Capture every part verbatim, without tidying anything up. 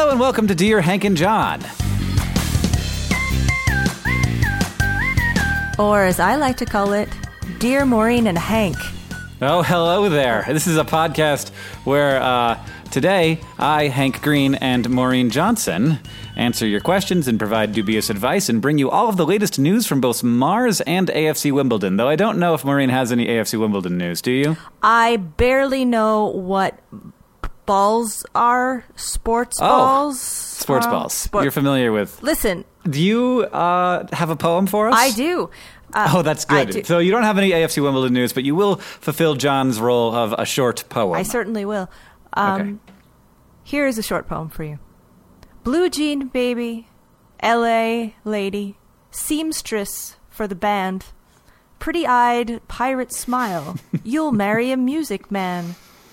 Hello and welcome to Dear Hank and John. Or as I like to call it, Dear Maureen and Hank. Oh, hello there. This is a podcast where uh, today I, Hank Green, and Maureen Johnson answer your questions and provide dubious advice and bring you all of the latest news from both Mars and A F C Wimbledon. Though I don't know if Maureen has any A F C Wimbledon news. Do you? I barely know what balls are. Sports oh, balls? Sports uh, balls. Sport- You're familiar with... Listen. Do you uh, have a poem for us? I do. Uh, oh, that's good. do. So you don't have any A F C Wimbledon news, but you will fulfill John's role of a short poem. I certainly will. Um, okay. Here is a short poem for you. Blue jean baby, L A lady, seamstress for the band, pretty-eyed pirate smile, you'll marry a music man.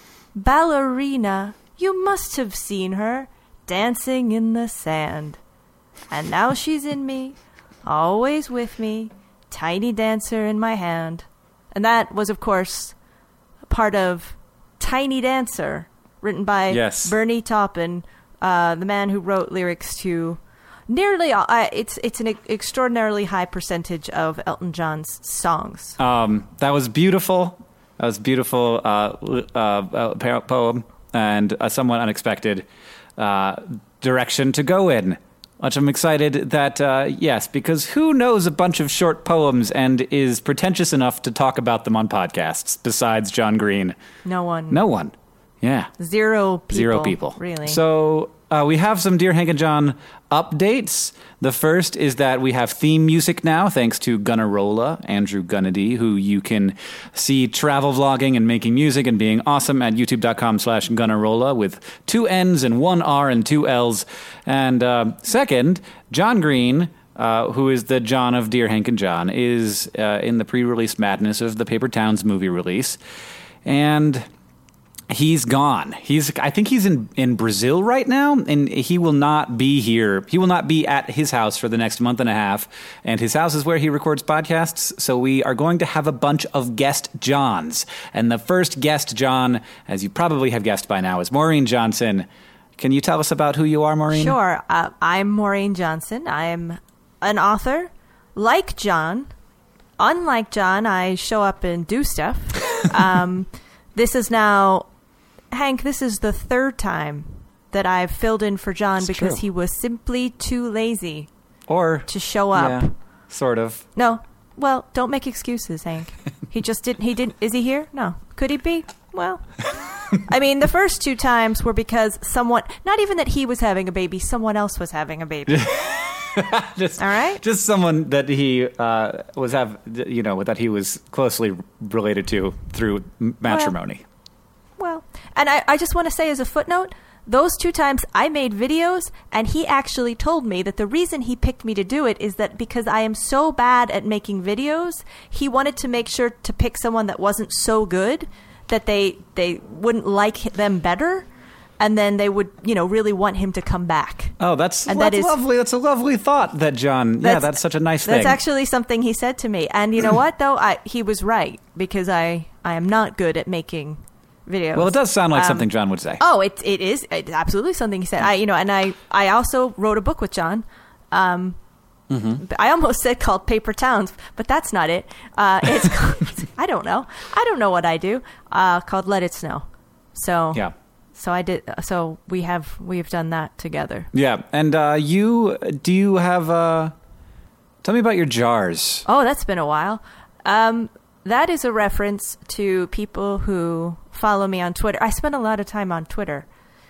Ballerina, you must have seen her, dancing in the sand. And now she's in me, always with me, tiny dancer in my hand. And that was, of course, part of Tiny Dancer, written by yes. Bernie Taupin, uh, the man who wrote lyrics to nearly, uh, it's it's an extraordinarily high percentage of Elton John's songs. Um, that was beautiful. That was beautiful uh, uh, uh, poem and a somewhat unexpected uh, direction to go in. Which I'm excited that, uh, yes, because who knows a bunch of short poems and is pretentious enough to talk about them on podcasts besides John Green? No one. No one. Yeah. Zero people. Zero people. Really. So uh, we have some Dear Hank and John updates. The first is that we have theme music now, thanks to Gunnarola, Andrew Gunnady, who you can see travel vlogging and making music and being awesome at youtube.com slash Gunnarola with two N's and one R and two L's. And uh, second, John Green, uh, who is the John of Dear Hank and John, is uh, in the pre-release madness of the Paper Towns movie release. And... he's gone. He's. I think he's in, in Brazil right now, and he will not be here. He will not be at his house for the next month and a half, and his house is where he records podcasts, so we are going to have a bunch of guest Johns. And the first guest John, as you probably have guessed by now, is Maureen Johnson. Can you tell us about who you are, Maureen? Sure. Uh, I'm Maureen Johnson. I'm an author. Like John, unlike John, I show up and do stuff. um, this is now... Hank, this is the third time that I've filled in for John it's because true. he was simply too lazy or to show up. Yeah, sort of. No. Well, don't make excuses, Hank. He just didn't. He didn't. Is he here? No. Could he be? Well, I mean, the first two times were because someone, not even that he was having a baby, someone else was having a baby. just, all right. Just someone that he uh, was have, you know, that he was closely related to through matrimony. Well, Well, and I, I just want to say as a footnote, those two times I made videos, and he actually told me that the reason he picked me to do it is that because I am so bad at making videos, he wanted to make sure to pick someone that wasn't so good that they they wouldn't like them better, and then they would, you know, really want him to come back. Oh, that's, and that's that is, lovely. That's a lovely thought that John, that's, yeah, that's such a nice that's thing. That's actually something he said to me. And you know what, though? I he was right, because I, I am not good at making videos. Well, it does sound like um, something John would say. Oh, it it is it's absolutely something he said. I you know, and I, I also wrote a book with John. Um, mm-hmm. I almost said called Paper Towns, but that's not it. Uh, it's called, I don't know. I don't know what I do. Uh, called Let It Snow. So yeah. So I did. So we have we have done that together. Yeah, and uh, you do you have? Uh, tell me about your jars. Oh, that's been a while. Um, that is a reference to people who follow me on Twitter. I spend a lot of time on Twitter,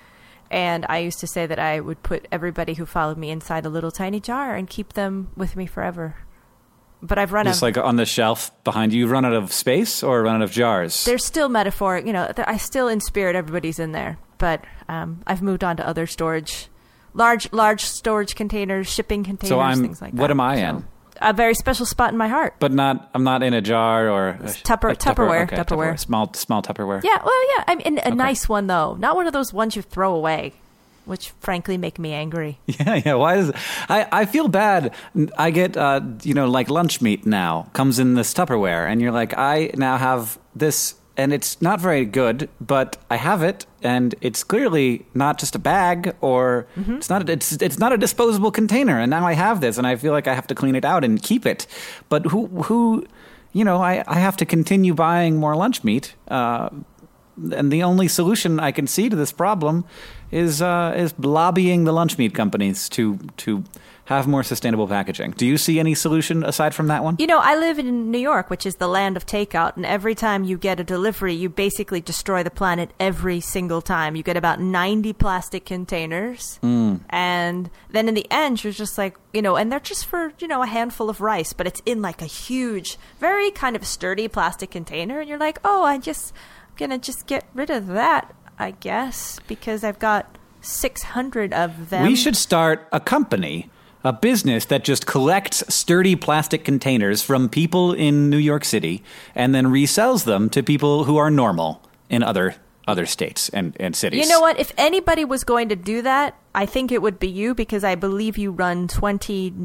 and I used to say that I would put everybody who followed me inside a little tiny jar and keep them with me forever. But I've run just out. Just like on the shelf behind you, you've run out of space or run out of jars? There's still metaphoric, you know, I still in spirit everybody's in there, but um, I've moved on to other storage, large large storage containers, shipping containers, so I'm, things like that. What am I so, in? A very special spot in my heart. But not, I'm not in a jar or a, Tupper, a Tupperware, okay, Tupperware. Tupperware. Small, small Tupperware. Yeah, well, yeah, I mean, a okay. nice one though, not one of those ones you throw away, which frankly make me angry. Yeah, yeah. Why is I? I feel bad. I get, uh, you know, like lunch meat now comes in this Tupperware, and you're like, I now have this and it's not very good, but I have it, and it's clearly not just a bag, or mm-hmm. it's not. It's it's not a disposable container, and now I have this, and I feel like I have to clean it out and keep it. But who who, you know, I, I have to continue buying more lunch meat, uh, and the only solution I can see to this problem is uh, is lobbying the lunch meat companies to to. have more sustainable packaging. Do you see any solution aside from that one? You know, I live in New York, which is the land of takeout, and every time you get a delivery, you basically destroy the planet every single time. You get about ninety plastic containers, mm. and then in the end, you're just like, you know, and they're just for, you know, a handful of rice, but it's in like a huge, very kind of sturdy plastic container, and you're like, oh, I just, I'm gonna just get rid of that, I guess, because I've got six hundred of them. We should start a company, a business that just collects sturdy plastic containers from people in New York City and then resells them to people who are normal in other other states and, and cities. You know what? If anybody was going to do that, I think it would be you, because I believe you run twenty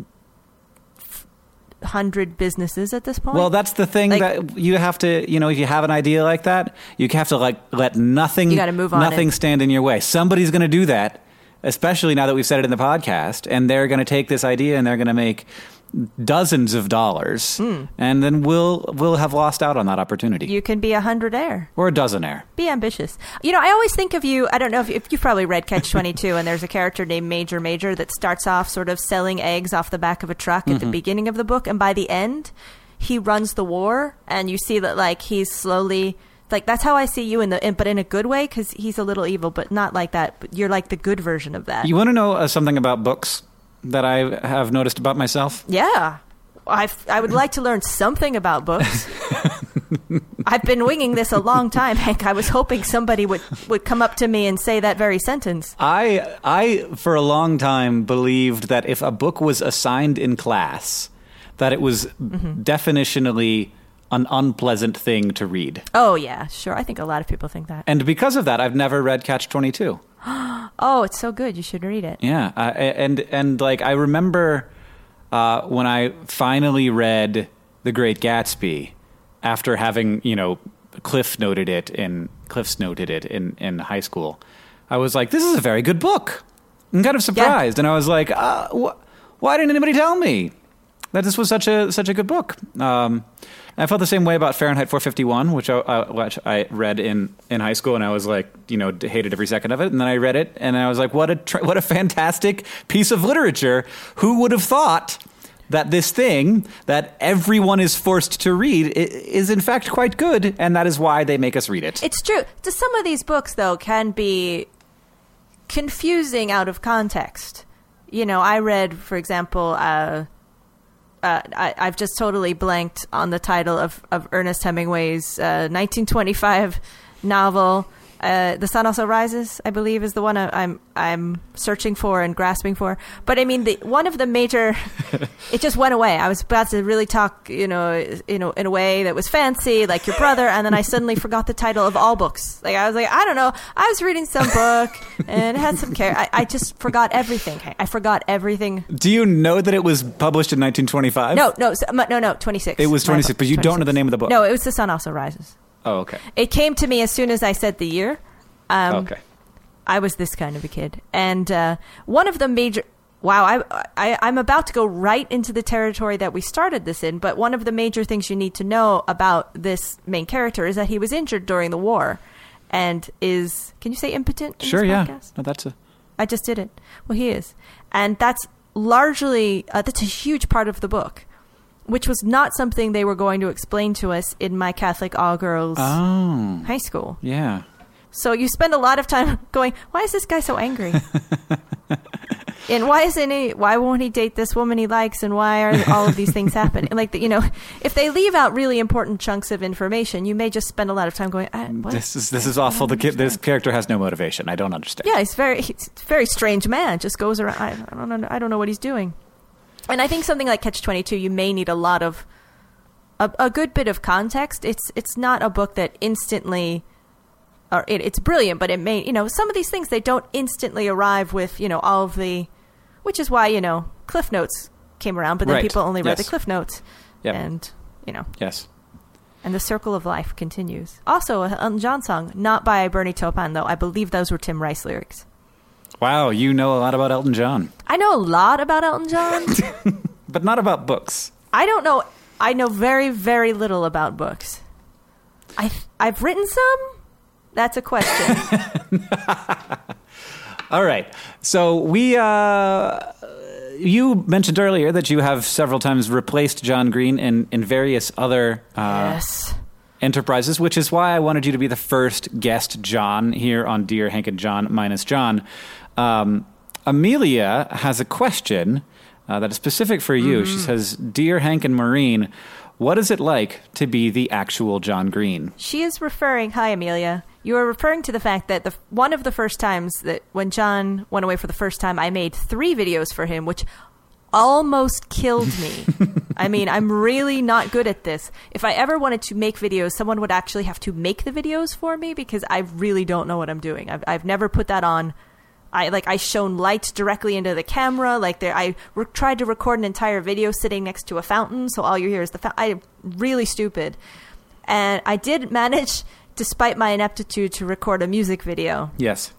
hundred businesses at this point. Well, that's the thing, like, that you have to, you know, if you have an idea like that, you have to like let nothing, you gotta move on nothing it. stand in your way. Somebody's going to do that. Especially now that we've said it in the podcast, and they're going to take this idea and they're going to make dozens of dollars, mm. and then we'll we'll have lost out on that opportunity. You can be a hundredaire. Or a dozenaire. Be ambitious. You know, I always think of you, I don't know if, if you've probably read Catch twenty-two, and there's a character named Major Major that starts off sort of selling eggs off the back of a truck at mm-hmm. the beginning of the book, and by the end, he runs the war, and you see that, like, he's slowly... Like, that's how I see you, in the, in, but in a good way, because he's a little evil, but not like that. But you're like the good version of that. You want to know uh, something about books that I have noticed about myself? Yeah. I I would like to learn something about books. I've been winging this a long time, Hank. I was hoping somebody would, would come up to me and say that very sentence. I, I, for a long time, believed that if a book was assigned in class, that it was mm-hmm. definitionally an unpleasant thing to read. Oh, yeah, sure. I think a lot of people think that. And because of that, I've never read Catch twenty-two. Oh, it's so good. You should read it. Yeah. Uh, and, and like, I remember uh, when I finally read The Great Gatsby, after having, you know, Cliff noted it in, Cliff's noted it in, in high school, I was like, this is a very good book. I'm kind of surprised. Yeah. And I was like, uh, wh- why didn't anybody tell me that this was such a such a good book? Um, I felt the same way about Fahrenheit four fifty-one, which I, uh, which I read in, in high school, and I was like, you know, hated every second of it. And then I read it, and I was like, what a tra- what a fantastic piece of literature! Who would have thought that this thing that everyone is forced to read is in fact quite good, and that is why they make us read it. It's true. Some of these books, though, can be confusing out of context. You know, I read, for example, uh, uh, I, I've just totally blanked on the title of, of Ernest Hemingway's uh, nineteen twenty-five novel, uh, The Sun Also Rises, I believe, is the one I, I'm I'm searching for and grasping for. But I mean, the one of the major, it just went away. I was about to really talk, you know, you know, in a way that was fancy, like your brother, and then I suddenly forgot the title of all books. Like I was like, I don't know. I was reading some book and it had some care. I, I just forgot everything. I forgot everything. Do you know that it was published in nineteen twenty-five? No, no, no, no, twenty-six. It was twenty-six, but you twenty-six. Don't know the name of the book. No, it was The Sun Also Rises. Oh, okay. It came to me as soon as I said the year. Um, okay. I was this kind of a kid. And uh, one of the major... Wow, I, I, I'm about to go right into the territory that we started this in, but one of the major things you need to know about this main character is that he was injured during the war and is... Can you say impotent in Sure, this yeah. podcast? No, that's a... I just did it. Well, he is. And that's largely... Uh, that's a huge part of the book, which was not something they were going to explain to us in my Catholic all-girls oh, high school. Yeah. So you spend a lot of time going, why is this guy so angry? And why isn't he, why won't he date this woman he likes? And why are all of these things happening? Like, the, you know, if they leave out really important chunks of information, you may just spend a lot of time going, I, what? This is this is awful. The kid, this character has no motivation. I don't understand. Yeah, he's very, he's a very strange man. Just goes around. I, I don't know. I don't know what he's doing. And I think something like Catch twenty-two, you may need a lot of, a, a good bit of context. It's it's not a book that instantly, or it, it's brilliant, but it may, you know, some of these things, they don't instantly arrive with, you know, all of the, which is why, you know, Cliff Notes came around, but then right. people only read yes. the Cliff Notes. Yep. And, you know. Yes. And the circle of life continues. Also, a Elton John song, not by Bernie Taupin, though. I believe those were Tim Rice lyrics. Wow, you know a lot about Elton John. I know a lot about Elton John. But not about books. I don't know. I know very, very little about books. I, I've written some? That's a question. All right. So we, uh, you mentioned earlier that you have several times replaced John Green in, in various other uh, yes. enterprises, which is why I wanted you to be the first guest John here on Dear Hank and John minus John. Um, Amelia has a question uh, that is specific for you. Mm-hmm. She says, Dear Hank and Maureen, what is it like to be the actual John Green? She is referring, hi Amelia, you are referring to the fact that the one of the first times that when John went away for the first time, I made three videos for him, which almost killed me. I mean, I'm really not good at this. If I ever wanted to make videos, someone would actually have to make the videos for me because I really don't know what I'm doing. I've, I've never put that on. I like I shone light directly into the camera. Like there, I re- tried to record an entire video sitting next to a fountain, so all you hear is the fountain. I'm really stupid, and I did manage, despite my ineptitude, to record a music video. Yes,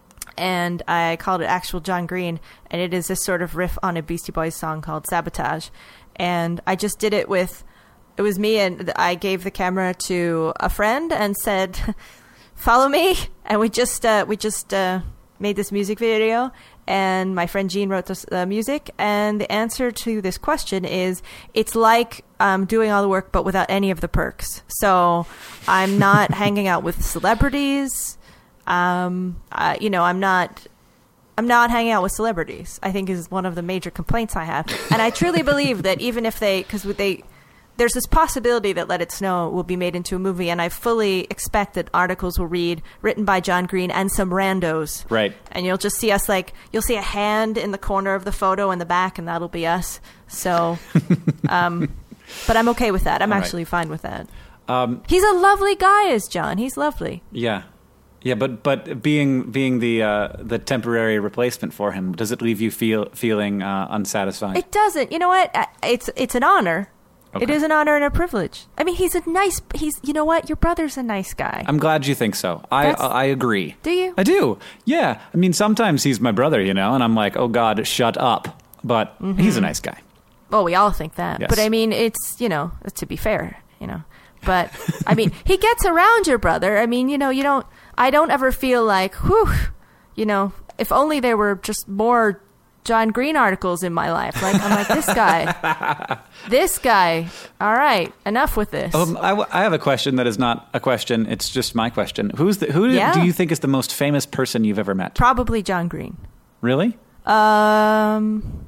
and I called it Actual John Green, and it is this sort of riff on a Beastie Boys song called Sabotage, and I just did it with. It was me, and I gave the camera to a friend and said, "Follow me," and we just uh, we just. Uh, made this music video, and my friend Jean wrote the uh, music, and the answer to this question is it's like um, doing all the work but without any of the perks. So I'm not hanging out with celebrities. Um, uh, you know, I'm not I'm not hanging out with celebrities, I think is one of the major complaints I have. And I truly believe that even if they, because they, there's this possibility that Let It Snow will be made into a movie, and I fully expect that articles will read written by John Green and some randos. Right. And you'll just see us like, you'll see a hand in the corner of the photo in the back, and that'll be us. So, um, but I'm okay with that. I'm All actually right. fine with that. Um, He's a lovely guy as John. He's lovely. Yeah. Yeah, but but being being the uh, the temporary replacement for him, does it leave you feel feeling uh, unsatisfied? It doesn't. You know what? I- It's it's an honor. Okay. It is an honor and a privilege. I mean, he's a nice. He's. You know what? Your brother's a nice guy. I'm glad you think so. I That's- I agree. Do you? I do. Yeah. I mean, sometimes he's my brother, you know, and I'm like, oh God, shut up. But Mm-hmm. he's a nice guy. Well, we all think that. Yes. But I mean, it's, you know, to be fair, you know. But I mean, he gets around your brother. I mean, you know, you don't. I don't ever feel like, whew, you know, if only there were just more John Green articles in my life. Like, I'm like, this guy, this guy. All right, enough with this. Um, I, w- I have a question that is not a question. It's just my question. Who's the who Yeah. do you think is the most famous person you've ever met? Probably John Green. Really? Um.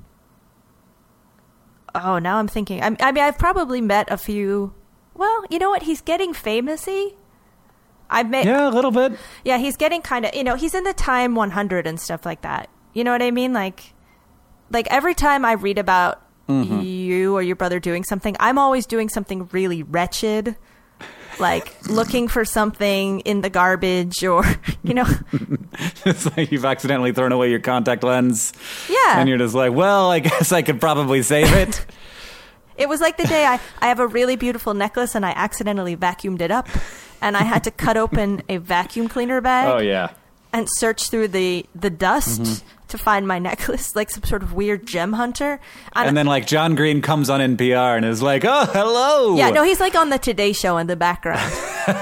Oh, now I'm thinking. I, I mean, I've probably met a few. Well, you know what? He's getting famous-y. I've met. Yeah, a little bit. Yeah, he's getting kind of. You know, he's in the Time one hundred and stuff like that. You know what I mean? Like, like every time I read about Mm-hmm. you or your brother doing something, I'm always doing something really wretched, like looking for something in the garbage, or you know. It's like you've accidentally thrown away your contact lens. Yeah. And you're just like, well, I guess I could probably save it. It was like the day I, I have a really beautiful necklace and I accidentally vacuumed it up, and I had to cut open a vacuum cleaner bag Oh, yeah. and search through the, the dust Mm-hmm. to find my necklace, like some sort of weird gem hunter. And, And then, like, John Green comes on N P R and is like, oh, hello. yeah, no, he's like on the Today Show in the background.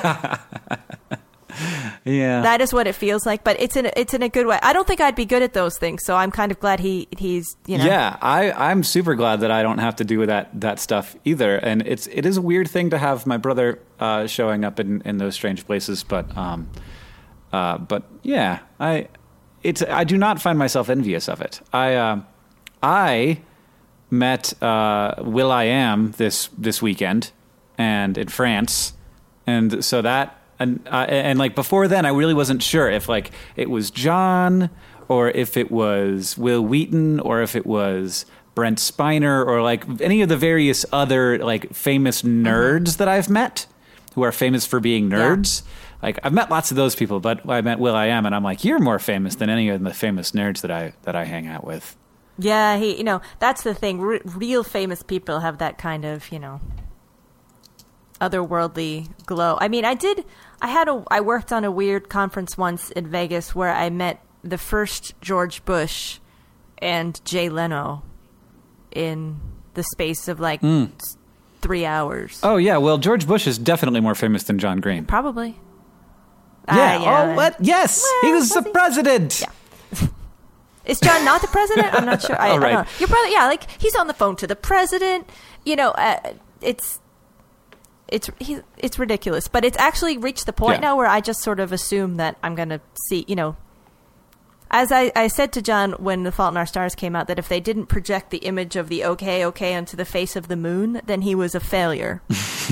Yeah. That is what it feels like, but it's in a, it's in a good way. I don't think I'd be good at those things, so I'm kind of glad he he's you know. Yeah, I, I'm super glad that I don't have to do that that stuff either. And it's it is a weird thing to have my brother uh, showing up in, in those strange places, but um, uh, but yeah, I it's I do not find myself envious of it. I uh, I met uh, Will I Am this this weekend and in France, and so that. And, uh, and like before then, I really wasn't sure if like it was John or if it was Will Wheaton or if it was Brent Spiner or like any of the various other like famous nerds mm-hmm. that I've met who are famous for being nerds. Yeah. Like I've met lots of those people, but I met Will I Am, and I'm like, you're more famous than any of the famous nerds that I that I hang out with. Yeah, he, you know, that's the thing. R- real famous people have that kind of, you know. otherworldly glow. I mean, I did. I had a. I worked on a weird conference once in Vegas where I met the first George Bush and Jay Leno in the space of like mm. three hours. Oh yeah, well George Bush is definitely more famous than John Green. Probably. Yeah. Uh, yeah. Oh, what? Yes, well, he was the he? president. Yeah. Is John not the president? I'm not sure. I, oh, right. I don't know. Your brother, yeah, like he's on the phone to the president. You know, uh, it's it's he, it's ridiculous, but it's actually reached the point yeah. now where I just sort of assume that I'm going to see, you know, as I, I said to John when The Fault in Our Stars came out, that if they didn't project the image of the okay, okay onto the face of the moon, then he was a failure.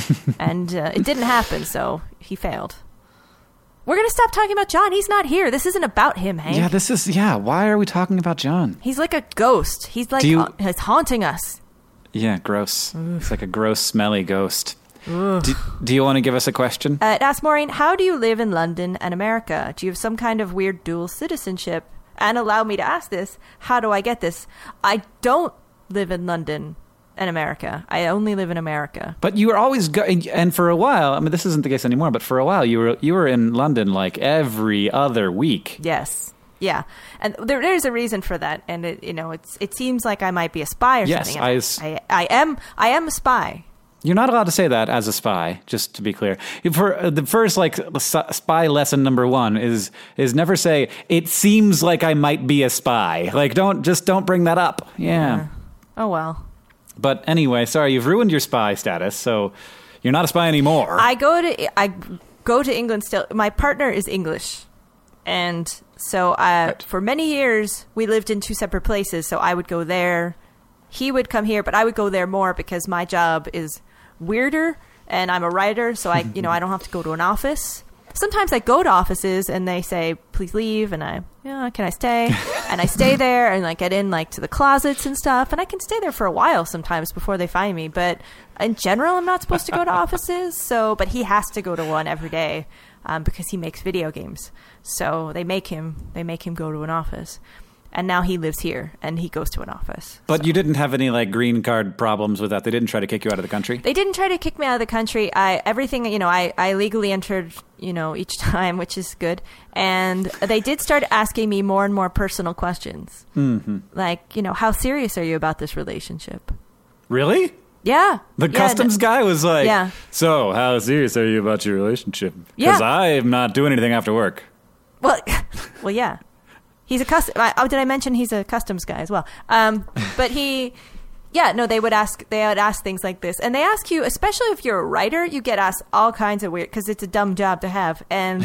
And uh, it didn't happen, so he failed. We're going to stop talking about John. He's not here. This isn't about him, Hank. Yeah, this is, yeah, why are we talking about John? He's like a ghost. He's like, you, uh, he's haunting us. Yeah, gross. Oof. It's like a gross, smelly ghost. Do, do you want to give us a question? Uh, it asks Maureen, how do you live in London and America? Do you have some kind of weird dual citizenship? And allow me to ask this, how do I get this? I don't live in London and America. I only live in America. But you were always going, and for a while, I mean, this isn't the case anymore, but for a while, you were you were in London like every other week. Yes. Yeah. And there, there's a reason for that. And, it, you know, it's it seems like I might be a spy or yes, something. Yes, I, I, I am I am a spy. You're not allowed to say that as a spy, just to be clear. For uh, the first, like, spy lesson number one is is never say, it seems like I might be a spy. Like, don't, just don't bring that up. Yeah. yeah. Oh, well. But anyway, sorry, you've ruined your spy status, so you're not a spy anymore. I go to, I go to England still. My partner is English. And so uh, right. for many years, we lived in two separate places. So I would go there. He would come here, but I would go there more because my job is weirder and I'm a writer, so I you know I don't have to go to an office. Sometimes I go to offices and they say please leave, and I yeah can I stay and I stay there and like get in like to the closets and stuff, and I can stay there for a while sometimes before they find me. But in general, I'm not supposed to go to offices. So but he has to go to one every day um, because he makes video games, so they make him they make him go to an office. And now he lives here, and he goes to an office. But so. You didn't have any, like, green card problems with that? They didn't try to kick you out of the country? They didn't try to kick me out of the country. I everything, you know, I, I legally entered, you know, each time, which is good. And they did start asking me more and more personal questions. Mm-hmm. Like, you know, how serious are you about this relationship? Really? Yeah. The yeah, customs no, guy was like, yeah. so how serious are you about your relationship? Because yeah. I am not doing anything after work. Well, well, yeah. He's a custom. Oh, did I mention he's a customs guy as well? Um, but he, yeah, no, they would ask. They would ask things like this, and they ask you, especially if you're a writer, you get asked all kinds of weird because it's a dumb job to have. And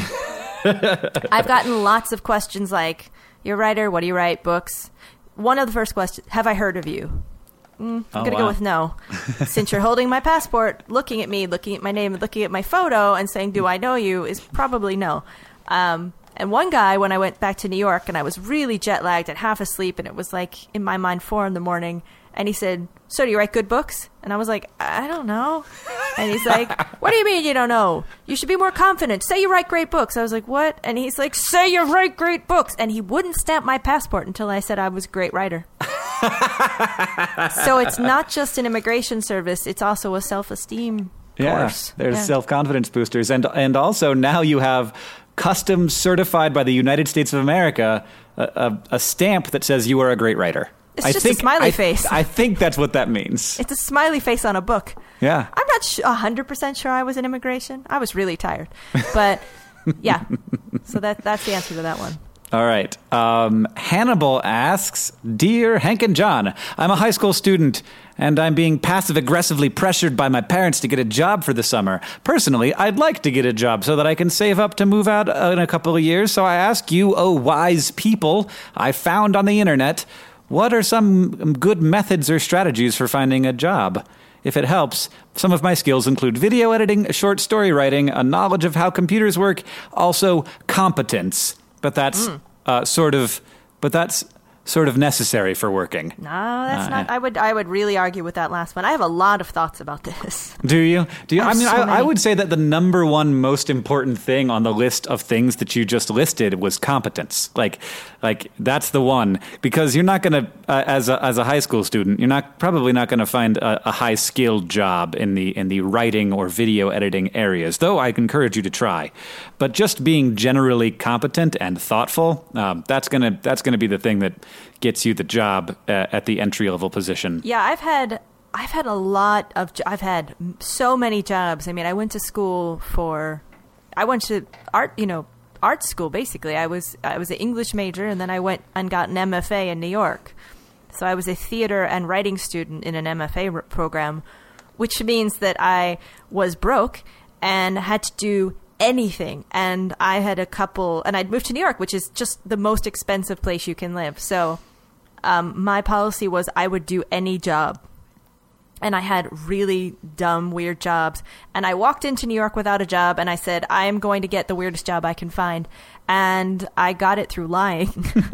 I've gotten lots of questions like, "You're a writer. What do you write? Books?" One of the first questions: "Have I heard of you?" Mm, I'm oh, gonna wow. go with no. Since you're holding my passport, looking at me, looking at my name, looking at my photo, and saying, "Do I know you?" is probably no. Um, And one guy, when I went back to New York and I was really jet lagged and half asleep, and it was like in my mind four in the morning, and he said, "So do you write good books?" And I was like, "I don't know." And he's like, "What do you mean you don't know? You should be more confident. Say you write great books." I was like, "What?" And he's like, "Say you write great books." And he wouldn't stamp my passport until I said I was a great writer. So it's not just an immigration service, it's also a self-esteem yeah, course. There's yeah. self-confidence boosters. And and also now you have customs certified by the United States of America, a, a, a stamp that says you are a great writer. It's I just think, a smiley I, face. I think that's what that means. It's a smiley face on a book. Yeah. I'm not sh- one hundred percent sure I was in immigration. I was really tired. But, yeah. So that that's the answer to that one. All right. Um, Hannibal asks, "Dear Hank and John, I'm a high school student, and I'm being passive-aggressively pressured by my parents to get a job for the summer. Personally, I'd like to get a job so that I can save up to move out in a couple of years. So I ask you, oh wise people I found on the internet, what are some good methods or strategies for finding a job? If it helps, some of my skills include video editing, short story writing, a knowledge of how computers work, also competence." But that's mm. uh, sort of, but that's sort of necessary for working. No, that's Uh, not. I would I would really argue with that last one. I have a lot of thoughts about this. Do you? Do you? I I have mean, so I, I many. would say that the number one most important thing on the list of things that you just listed was competence. Like, like that's the one, because you're not going to, uh, as a as a high school student, you're not probably not going to find a, a high skilled job in the in the writing or video editing areas. Though I encourage you to try, but just being generally competent and thoughtful, um, that's gonna that's gonna be the thing that gets you the job uh, at the entry level position. Yeah, I've had I've had a lot of jo- I've had so many jobs. I mean, I went to school for I went to art, you know, art school basically. I was I was an English major, and then I went and got an M F A in New York. So I was a theater and writing student in an M F A r- program, which means that I was broke and had to do anything. And I had a couple, and I'd moved to New York, which is just the most expensive place you can live. So um, my policy was I would do any job. And I had really dumb, weird jobs. And I walked into New York without a job, and I said, I am going to get the weirdest job I can find. And I got it through lying,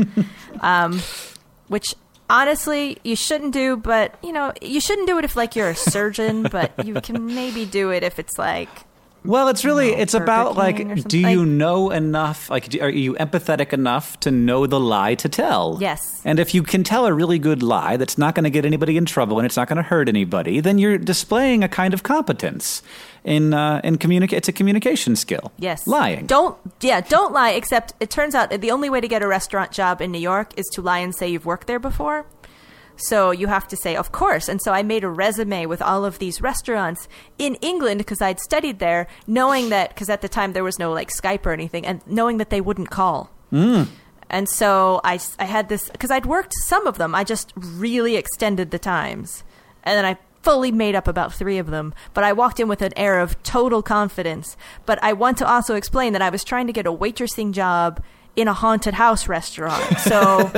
um, which honestly you shouldn't do. But, you know, you shouldn't do it if, like, you're a surgeon, but you can maybe do it if it's like, Well, it's really, No, it's Burger about, King or like, something. do you know enough, like, do, are you empathetic enough to know the lie to tell? Yes. And if you can tell a really good lie that's not going to get anybody in trouble and it's not going to hurt anybody, then you're displaying a kind of competence in, uh, in communicate. It's a communication skill. yes. Lying. Don't, yeah, don't lie, except it turns out the only way to get a restaurant job in New York is to lie and say you've worked there before. So you have to say, of course. And so I made a resume with all of these restaurants in England because I'd studied there, knowing that, because at the time there was no like Skype or anything, and knowing that they wouldn't call. Mm. And so I, I had this, because I'd worked some of them. I just really extended the times. And then I fully made up about three of them. But I walked in with an air of total confidence. But I want to also explain that I was trying to get a waitressing job in a haunted house restaurant. So...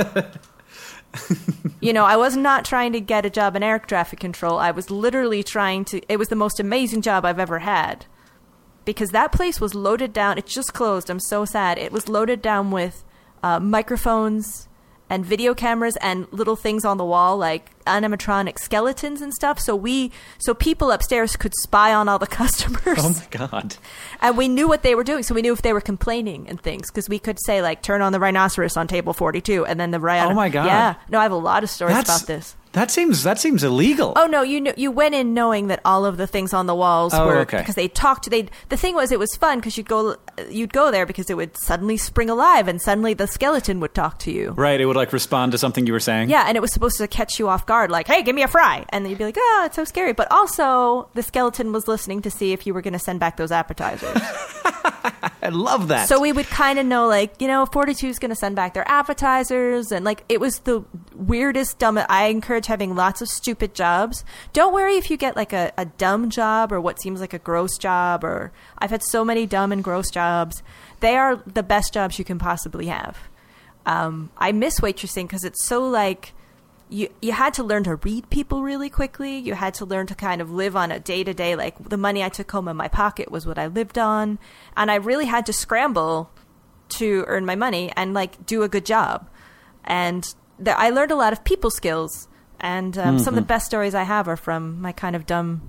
You know, I was not trying to get a job in air traffic control. I was literally trying to... It was the most amazing job I've ever had. Because that place was loaded down... It just closed. I'm so sad. It was loaded down with uh, microphones and video cameras and little things on the wall, like animatronic skeletons and stuff. So we... So people upstairs could spy on all the customers. Oh, my God. And we knew what they were doing, so we knew if they were complaining and things, because we could say, like, turn on the rhinoceros on table forty-two, and then the rhino... Oh, my God. Yeah. No, I have a lot of stories That's- about this. That seems, that seems illegal. Oh, no, you kn- you went in knowing that all of the things on the walls Oh, were... okay. Because they talked... They, the thing was, it was fun, because you'd go, you'd go there because it would suddenly spring alive, and suddenly the skeleton would talk to you. Right, it would, like, respond to something you were saying? Yeah, and it was supposed to catch you off guard, like, hey, give me a fry. And then you'd be like, oh, it's so scary. But also, the skeleton was listening to see if you were going to send back those appetizers. I love that. So we would kind of know, like, you know, forty-two is going to send back their appetizers. And, like, it was the weirdest, dumb... I encourage having lots of stupid jobs. Don't worry if you get, like, a, a dumb job or what seems like a gross job. Or I've had so many dumb and gross jobs. They are the best jobs you can possibly have. Um, I miss waitressing because it's so, like... You you had to learn to read people really quickly. You had to learn to kind of live on a day-to-day, like the money I took home in my pocket was what I lived on. And I really had to scramble to earn my money and like do a good job. And the, I learned a lot of people skills. And um, mm-hmm. some of the best stories I have are from my kind of dumb,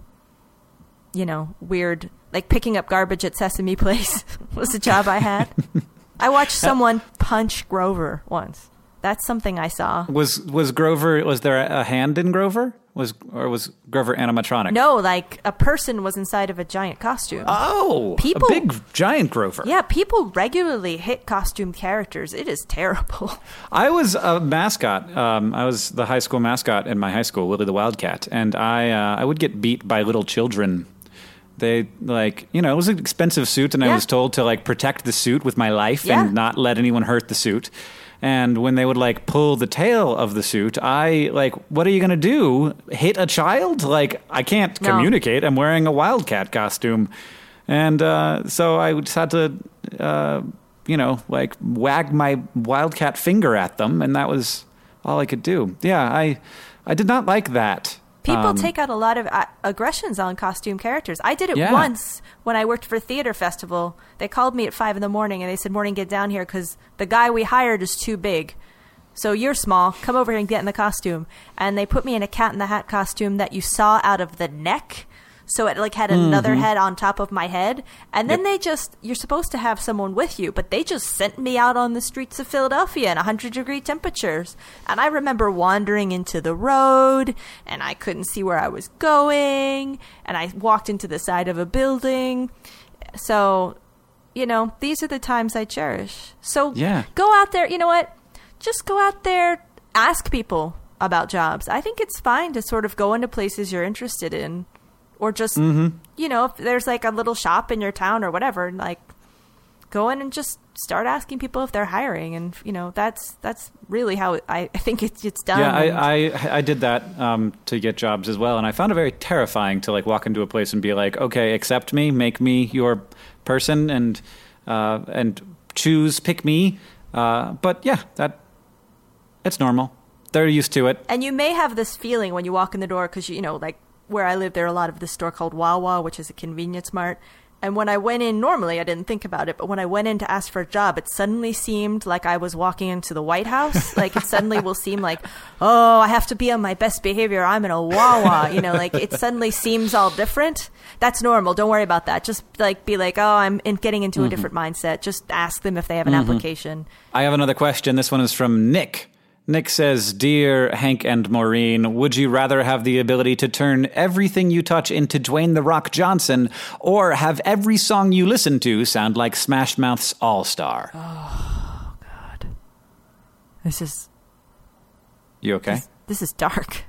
you know, weird, like picking up garbage at Sesame Place was a job I had. I watched someone punch Grover once. That's something I saw. Was was Grover? Was there a hand in Grover? Was or was Grover animatronic? No, like a person was inside of a giant costume. Oh, people, a big giant Grover. Yeah, people regularly hit costume characters. It is terrible. I was a mascot. Um, I was the high school mascot in my high school, Willie the Wildcat, and I uh, I would get beat by little children. They, like, you know, it was an expensive suit, and yeah. I was told to, like, protect the suit with my life yeah. and not let anyone hurt the suit. And when they would, like, pull the tail of the suit, I, like, what are you going to do? Hit a child? Like, I can't no. communicate. I'm wearing a Wildcat costume. And uh, so I just had to, uh, you know, like, wag my Wildcat finger at them, and that was all I could do. Yeah, I, I did not like that. People um, take out a lot of uh, aggressions on costume characters. I did it yeah. once when I worked for a theater festival. They called me at five in the morning and they said, "Morning, get down here because the guy we hired is too big." So you're small. Come over here and get in the costume. And they put me in a Cat in the Hat costume that you saw out of the neck. So it like had another mm-hmm. head on top of my head. And then yep. they just, you're supposed to have someone with you, but they just sent me out on the streets of Philadelphia in one hundred degree temperatures. And I remember wandering into the road and I couldn't see where I was going. And I walked into the side of a building. So, you know, these are the times I cherish. So yeah. go out there. You know what? Just go out there, ask people about jobs. I think it's fine to sort of go into places you're interested in. Or just, mm-hmm. you know, if there's like a little shop in your town or whatever, like go in and just start asking people if they're hiring. And, you know, that's that's really how I, I think it's, it's done. Yeah, I, I, I did that um, to get jobs as well. And I found it very terrifying to like walk into a place and be like, okay, accept me, make me your person and uh, and choose, pick me. Uh, but yeah, that it's normal. They're used to it. And you may have this feeling when you walk in the door because, you know, like, where I live, there are a lot of this store called Wawa, which is a convenience mart. And when I went in, normally I didn't think about it, but when I went in to ask for a job, it suddenly seemed like I was walking into the White House. Like it suddenly will seem like, oh, I have to be on my best behavior. I'm in a Wawa. You know, like it suddenly seems all different. That's normal. Don't worry about that. Just like be like, oh, I'm in getting into mm-hmm. a different mindset. Just ask them if they have an mm-hmm. application. I have another question. This one is from Nick. Nick says, Dear Hank and Maureen, would you rather have the ability to turn everything you touch into Dwayne The Rock Johnson or have every song you listen to sound like Smash Mouth's All-Star? Oh, God. This is... You okay? This, this is dark.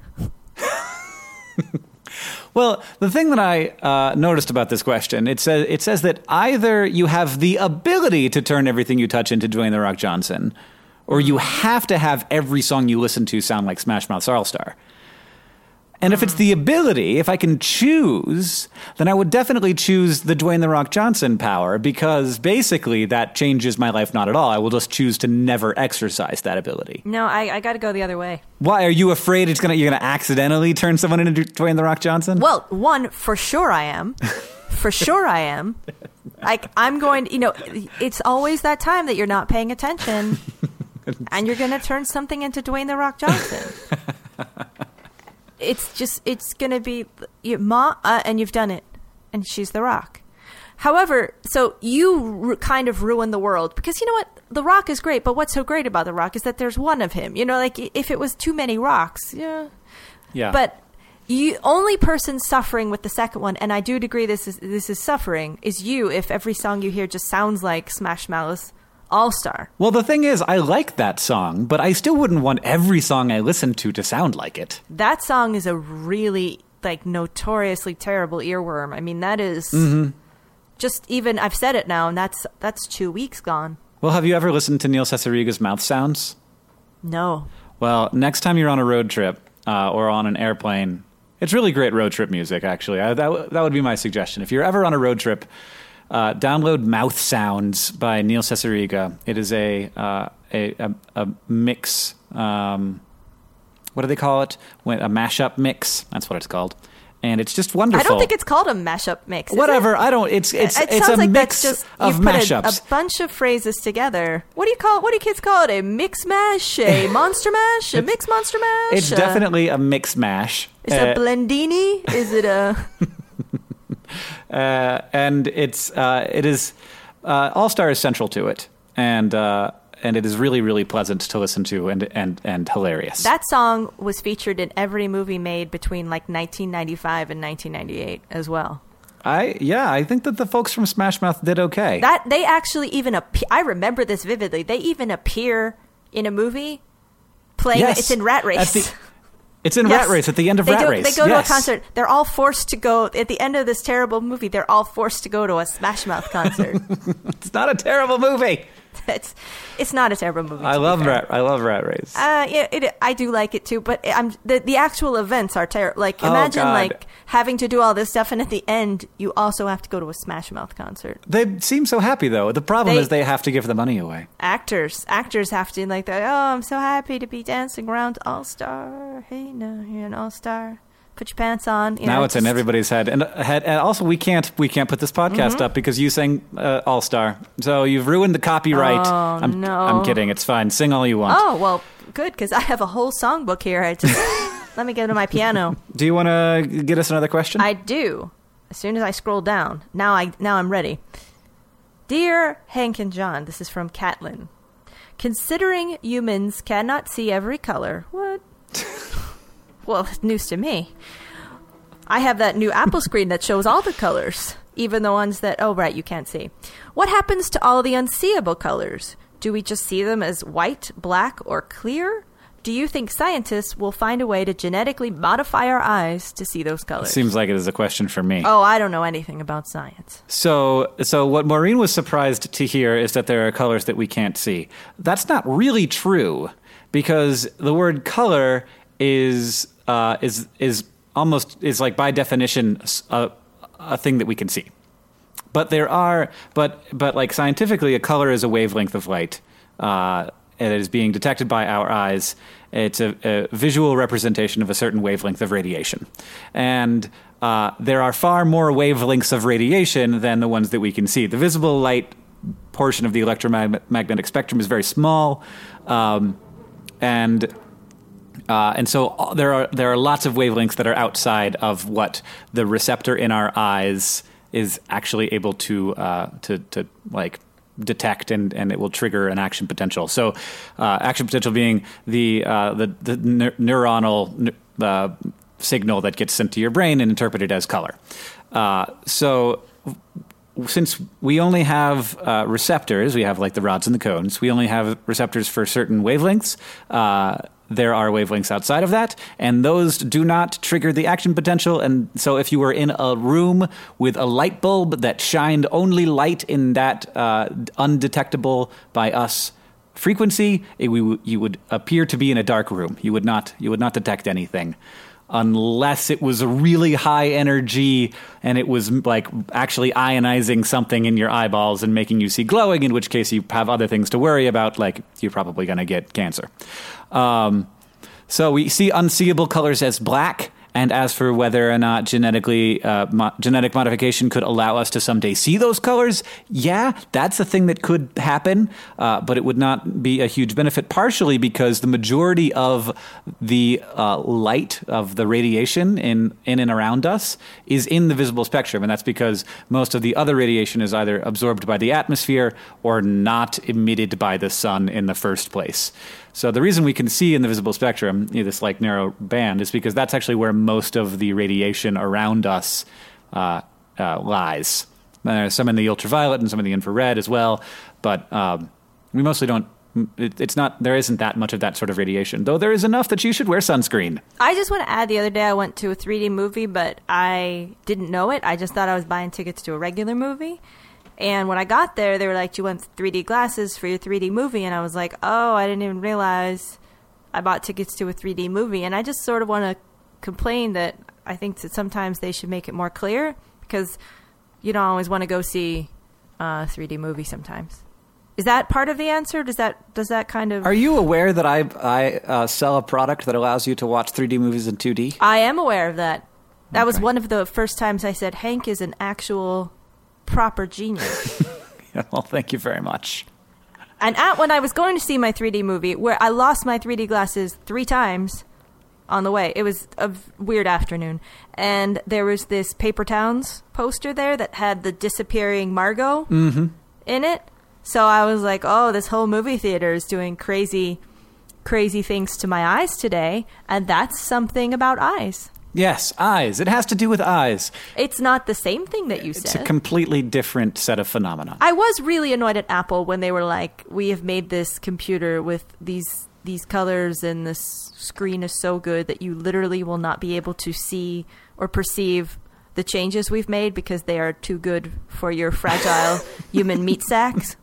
Well, the thing that I uh, noticed about this question, it says, it says that either you have the ability to turn everything you touch into Dwayne The Rock Johnson... or you have to have every song you listen to sound like Smash Mouth's All-Star. And if it's the ability, if I can choose, then I would definitely choose the Dwayne The Rock Johnson power because basically that changes my life not at all. I will just choose to never exercise that ability. No, I, I got to go the other way. Why? Are you afraid it's gonna you're going to accidentally turn someone into Dwayne The Rock Johnson? Well, one, for sure I am. For sure I am. Like, I'm going, you know, it's always that time that you're not paying attention. And you're going to turn something into Dwayne The Rock Johnson. It's just, it's going to be, you, Ma, uh, and you've done it. And she's The Rock. However, so you r- kind of ruin the world. Because you know what? The Rock is great. But what's so great about The Rock is that there's one of him. You know, like if it was too many rocks, yeah. Yeah. But you only person suffering with the second one, and I do agree this is, this is suffering, is you if every song you hear just sounds like Smash Mouth All-Star. Well, the thing is, I like that song, but I still wouldn't want every song I listen to to sound like it. That song is a really, like, notoriously terrible earworm. I mean, that is mm-hmm. just even, I've said it now, and that's that's two weeks gone. Well, have you ever listened to Neil Cesariga's Mouth Sounds? No. Well, next time you're on a road trip uh, or on an airplane, it's really great road trip music, actually. I, that, that would be my suggestion. If you're ever on a road trip, Uh, download Mouth Sounds by Neil Cesariga. It is a uh, a, a a mix. Um, what do they call it? When, a mashup mix. That's what it's called, and it's just wonderful. I don't think it's called a mashup mix. Is Whatever. It? I don't. It's it's it it's a like mix just, of put mashups. A, a bunch of phrases together. What do you call it? What do kids call it? A mix mash? A monster mash? A mix monster mash? It's a, definitely a mix mash. Is it uh, a blendini? Is it a? Uh, and it's uh, it is uh, All-Star is central to it, and uh, and it is really really pleasant to listen to and and and hilarious. That song was featured in every movie made between like nineteen ninety-five and nineteen ninety-eight as well. I yeah, I think that the folks from Smash Mouth did okay. That they actually even appear. I remember this vividly. They even appear in a movie playing. Yes, it's in Rat Race. It's in yes. Rat Race, at the end of they Rat do, Race. They go yes. to a concert. They're all forced to go, at the end of this terrible movie, they're all forced to go to a Smash Mouth concert. It's not a terrible movie. It's it's not a terrible movie. I love Rat. I love Rat Race. Uh, yeah, it, I do like it too. But I'm the the actual events are terrible. Like imagine oh, like having to do all this stuff, and at the end you also have to go to a Smash Mouth concert. They seem so happy though. The problem they, is they have to give the money away. Actors, actors have to like that. Oh, I'm so happy to be dancing around All Star. Hey, now you're an All Star. Put your pants on. You now know, it's just... in everybody's head, and head. And also, we can't we can't put this podcast mm-hmm. up because you sang uh, All Star. So you've ruined the copyright. Oh I'm, no! I'm kidding. It's fine. Sing all you want. Oh well, Good, because I have a whole songbook here. I just let me go to my piano. Do you want to get us another question? I do. As soon as I scroll down, now I now I'm ready. Dear Hank and John, this is from Catlin. Considering humans cannot see every color, what? Well, it's news to me. I have that new Apple screen that shows all the colors, even the ones that, oh, right, you can't see. What happens to all the unseeable colors? Do we just see them as white, black, or clear? Do you think scientists will find a way to genetically modify our eyes to see those colors? Seems like it is a question for me. Oh, I don't know anything about science. So, so what Maureen was surprised to hear is that there are colors that we can't see. That's not really true, because the word color is uh, is is almost is like by definition a, a thing that we can see. But there are, but but like scientifically, a color is a wavelength of light. Uh, and it is being detected by our eyes. It's a, a visual representation of a certain wavelength of radiation. And uh, there are far more wavelengths of radiation than the ones that we can see. The visible light portion of the electromagnetic spectrum is very small. Um, and uh, and so there are there are lots of wavelengths that are outside of what the receptor in our eyes is actually able to uh, to to like detect, and, and it will trigger an action potential. So, uh, action potential being the uh, the, the neur- neuronal uh, signal that gets sent to your brain and interpreted as color. Uh, so, since we only have uh, receptors, we have like the rods and the cones. We only have receptors for certain wavelengths. Uh, There are wavelengths outside of that, and those do not trigger the action potential. And so if you were in a room with a light bulb that shined only light in that uh, undetectable by us frequency, it, we, you would appear to be in a dark room. You would not, you would not detect anything unless it was really high energy and it was like actually ionizing something in your eyeballs and making you see glowing, in which case you have other things to worry about, like you're probably going to get cancer. Um, so we see unseeable colors as black. And as for whether or not genetically uh, mo- genetic modification could allow us to someday see those colors, yeah, that's a thing that could happen, uh, but it would not be a huge benefit, partially because the majority of the uh, light of the radiation in, in and around us is in the visible spectrum, and that's because most of the other radiation is either absorbed by the atmosphere or not emitted by the sun in the first place. So the reason we can see in the visible spectrum, you know, this like narrow band, is because that's actually where most of the radiation around us uh, uh, lies. There's some in the ultraviolet and some in the infrared as well, but um, we mostly don't. It, it's not. There isn't that much of that sort of radiation, though. There is enough that you should wear sunscreen. I just want to add, the other day I went to a three D movie, but I didn't know it. I just thought I was buying tickets to a regular movie. And when I got there, they were like, you want three D glasses for your three D movie? And I was like, oh, I didn't even realize I bought tickets to a three D movie. And I just sort of want to complain that I think that sometimes they should make it more clear, because you don't always want to go see a three D movie sometimes. Is that part of the answer? Does that does that kind of... Are you aware that I, I uh, sell a product that allows you to watch three D movies in two D? I am aware of that. That Okay. was one of the first times I said Hank is an actual proper genius. Yeah, well, thank you very much. And at, when I was going to see my three D movie, where I lost my three D glasses three times on the way, it was a weird afternoon, and there was this Paper Towns poster there that had the disappearing Margot Mm-hmm. in it. So I was like, oh, this whole movie theater is doing crazy, crazy things to my eyes today, and that's something about eyes. Yes, eyes. It has to do with eyes. It's not the same thing that you It's said. a completely different set of phenomena. I was really annoyed at Apple when they were like, we have made this computer with these these colors, and this screen is so good that you literally will not be able to see or perceive the changes we've made because they are too good for your fragile human meat sacks.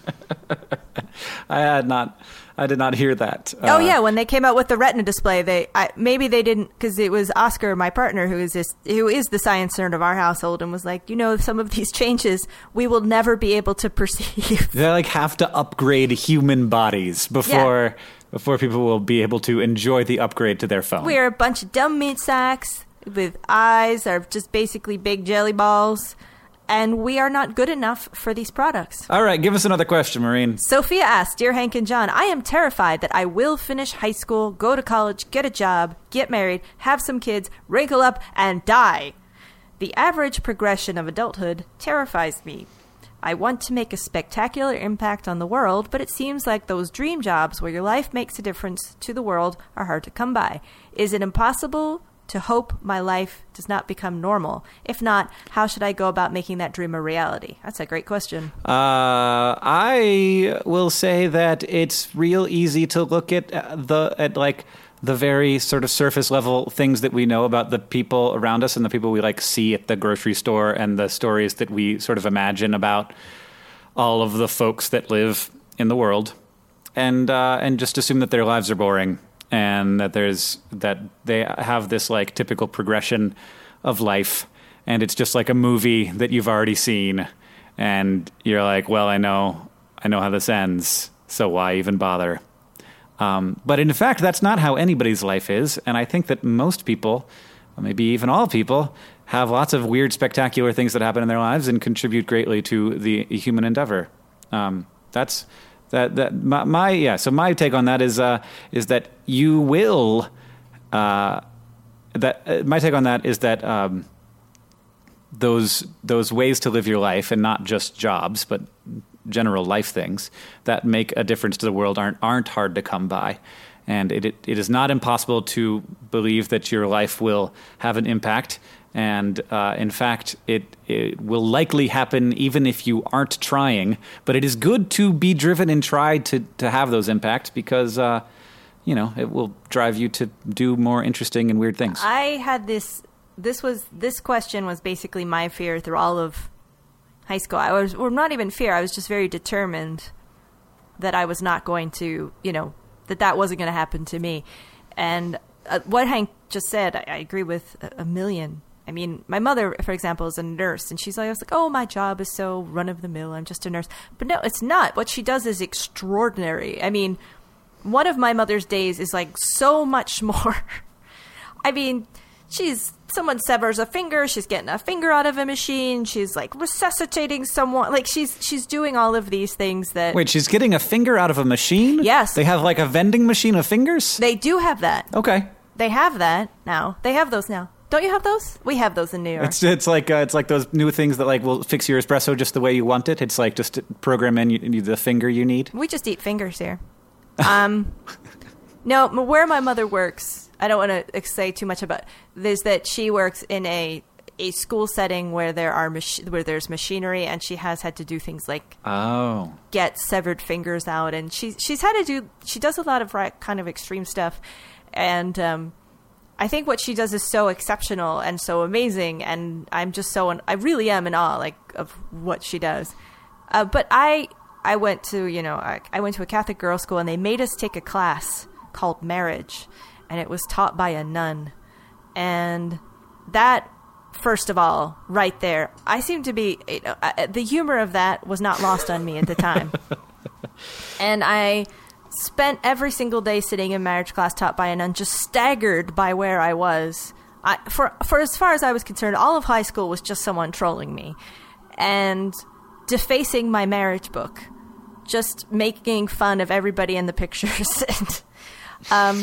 I had not, I did not hear that. Oh Uh, yeah, when they came out with the Retina display, they I, maybe they didn't, because it was Oscar, my partner, who is this, who is the science nerd of our household, and was like, you know, some of these changes we will never be able to perceive. They like have to upgrade human bodies before before people will be able to enjoy the upgrade to their phone. We're a bunch of dumb meat sacks with eyes that are just basically big jelly balls, and we are not good enough for these products. All right, give us another question, Maureen. Sophia asks, Dear Hank and John, I am terrified that I will finish high school, go to college, get a job, get married, have some kids, wrinkle up, and die. The average progression of adulthood terrifies me. I want to make a spectacular impact on the world, but it seems like those dream jobs where your life makes a difference to the world are hard to come by. Is it impossible to hope my life does not become normal? If not, how should I go about making that dream a reality? That's a great question. Uh, I will say that it's real easy to look at the at like the very sort of surface level things that we know about the people around us and the people we like see at the grocery store and the stories that we sort of imagine about all of the folks that live in the world, and uh, and just assume that their lives are boring and that there's that they have this like typical progression of life, and it's just like a movie that you've already seen, and you're like, well, I know I know how this ends, so why even bother? Um, but in fact, that's not how anybody's life is. And I think that most people, maybe even all people, have lots of weird, spectacular things that happen in their lives and contribute greatly to the human endeavor. Um, that's that. That my, my yeah. So my take on that is uh, is that you will. Uh, that uh, my take on that is that um, those those ways to live your life, and not just jobs, but general life things that make a difference to the world aren't aren't hard to come by, and it, it it is not impossible to believe that your life will have an impact, and uh, in fact it it will likely happen even if you aren't trying. But it is good to be driven and try to to have those impacts, because uh, you know it will drive you to do more interesting and weird things. I had this. This was this question was basically my fear through all of high school. I was, or not even fear, I was just very determined that I was not going to, you know, that that wasn't going to happen to me. And uh, what Hank just said, I, I agree with a, a million. I mean, my mother, for example, is a nurse, and she's like, I was like, oh, my job is so run-of-the-mill, I'm just a nurse. But no, it's not. What she does is extraordinary. I mean, one of my mother's days is like so much more. I mean, she's... Someone severs a finger, she's getting a finger out of a machine, she's like resuscitating someone, like she's she's doing all of these things that... Wait, she's getting a finger out of a machine? Yes. They have like a vending machine of fingers? They do have that. Okay. They have that now. They have those now. Don't you have those? We have those in New York. It's it's like uh, it's like those new things that like will fix your espresso just the way you want it. It's like just program in you, the finger you need. We just eat fingers here. Um, no, where my mother works... I don't want to say too much about this, that she works in a a school setting where there are mach- where there's machinery, and she has had to do things like oh get severed fingers out, and she she's had to do she does a lot of right, kind of extreme stuff, and um, I think what she does is so exceptional and so amazing, and I'm just so I really am in awe like of what she does. Uh, but I I went to you know I, I went to a Catholic girls' school, and they made us take a class called marriage. And it was taught by a nun. And that, first of all, right there, I seem to be, you know, the humor of that was not lost on me at the time. And I spent every single day sitting in marriage class taught by a nun, just staggered by where I was. I, for, for as far as I was concerned, all of high school was just someone trolling me and defacing my marriage book, just making fun of everybody in the pictures. and, um...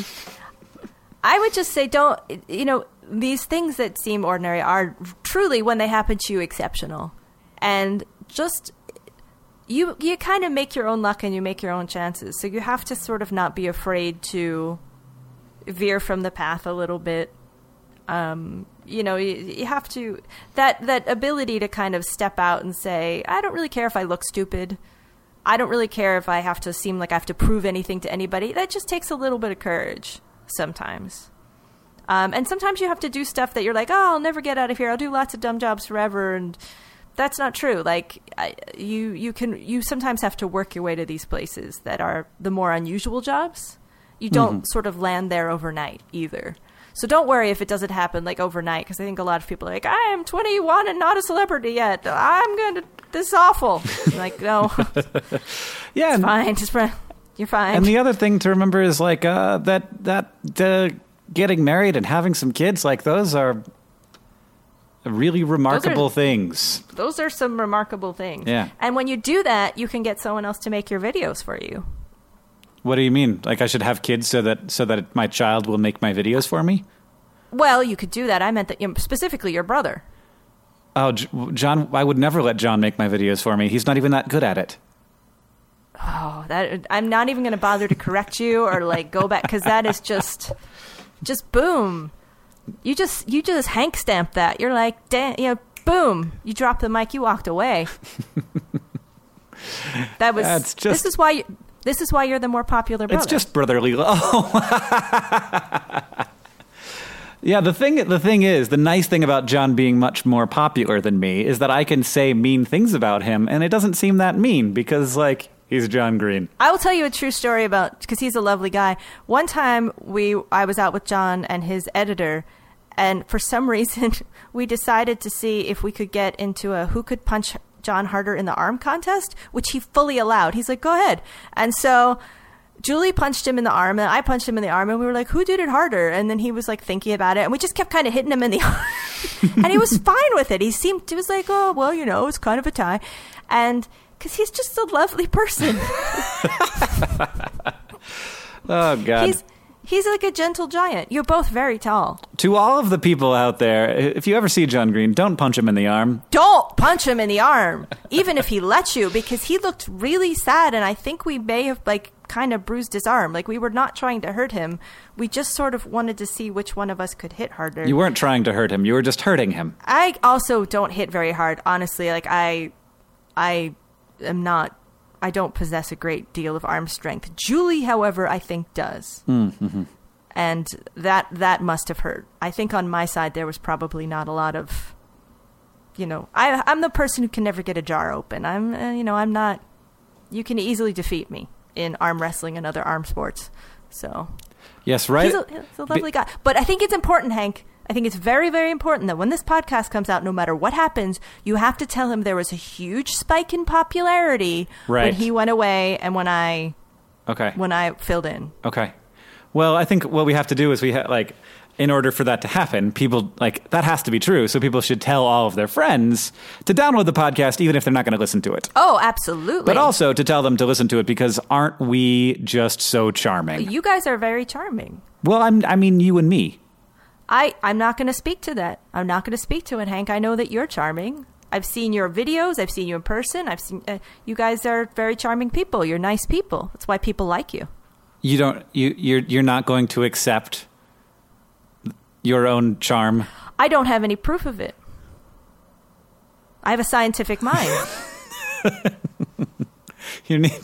I would just say don't, you know, these things that seem ordinary are truly, when they happen to you, exceptional. And just, you you kind of make your own luck and you make your own chances. So you have to sort of not be afraid to veer from the path a little bit. Um, you know, you, you have to, that, that ability to kind of step out and say, I don't really care if I look stupid. I don't really care if I have to seem like I have to prove anything to anybody. That just takes a little bit of courage. Sometimes. Um, and sometimes you have to do stuff that you're like, oh, I'll never get out of here. I'll do lots of dumb jobs forever. And that's not true. Like I, you, you can, you sometimes have to work your way to these places that are the more unusual jobs. You don't mm-hmm. sort of land there overnight either. So don't worry if it doesn't happen like overnight. Cause I think a lot of people are like, I am twenty-one and not a celebrity yet. I'm going to, this is awful. I'm like, no, yeah, it's fine. Just You're fine. And the other thing to remember is like uh, that that uh, getting married and having some kids, like those are really remarkable Those are- things. Those are some remarkable things. Yeah. And when you do that, you can get someone else to make your videos for you. What do you mean? Like I should have kids so that so that my child will make my videos for me? Well, you could do that. I meant that you know, specifically your brother. Oh, J- John, I would never let John make my videos for me. He's not even that good at it. Oh, that I'm not even going to bother to correct you or like go back because that is just, just boom. You just you just Hank stamped that. You're like, damn, you know, boom. You dropped the mic. You walked away. That was. That's just, this is why. You, this is why you're the more popular brother. It's just brotherly love. Oh. Yeah, the thing the thing is, the nice thing about John being much more popular than me is that I can say mean things about him, and it doesn't seem that mean because, like, he's John Green. I will tell you a true story about because he's a lovely guy. One time we I was out with John and his editor, and for some reason we decided to see if we could get into a who could punch John harder in the arm contest, which he fully allowed. He's like, go ahead. And so Julie punched him in the arm, and I punched him in the arm, and we were like, who did it harder? And then he was like thinking about it, and we just kept kind of hitting him in the arm. And he was fine with it. He seemed, he was like, oh, well, you know, it's kind of a tie. And because he's just a lovely person. Oh, God. He's, he's like a gentle giant. You're both very tall. To all of the people out there, if you ever see John Green, don't punch him in the arm. Don't punch him in the arm, even if he lets you, because he looked really sad, and I think we may have, like, kind of bruised his arm. Like, we were not trying to hurt him. We just sort of wanted to see which one of us could hit harder. You weren't trying to hurt him. You were just hurting him. I also don't hit very hard, honestly. Like, I, I am not, I don't possess a great deal of arm strength. Julie, however, I think does. Mm-hmm. And that that must have hurt. I think on my side there was probably not a lot of, you know, I, I'm the person who can never get a jar open. I'm, uh, you know, I'm not, you can easily defeat me in arm wrestling and other arm sports. So, yes, right. He's a, he's a lovely Be- guy. But I think it's important, Hank. I think it's very, very important that when this podcast comes out, no matter what happens, you have to tell him there was a huge spike in popularity right. when he went away and when I, okay, when I filled in. Okay. Well, I think what we have to do is we ha- like, in order for that to happen, people like that has to be true. So people should tell all of their friends to download the podcast, even if they're not going to listen to it. Oh, absolutely. But also to tell them to listen to it because aren't we just so charming? You guys are very charming. Well, I'm, I mean, you and me. I, I'm not going to speak to that. I'm not going to speak to it, Hank. I know that you're charming. I've seen your videos. I've seen you in person. I've seen uh, you guys are very charming people. You're nice people. That's why people like you. You don't. You you're you're not going to accept your own charm. I don't have any proof of it. I have a scientific mind. You need.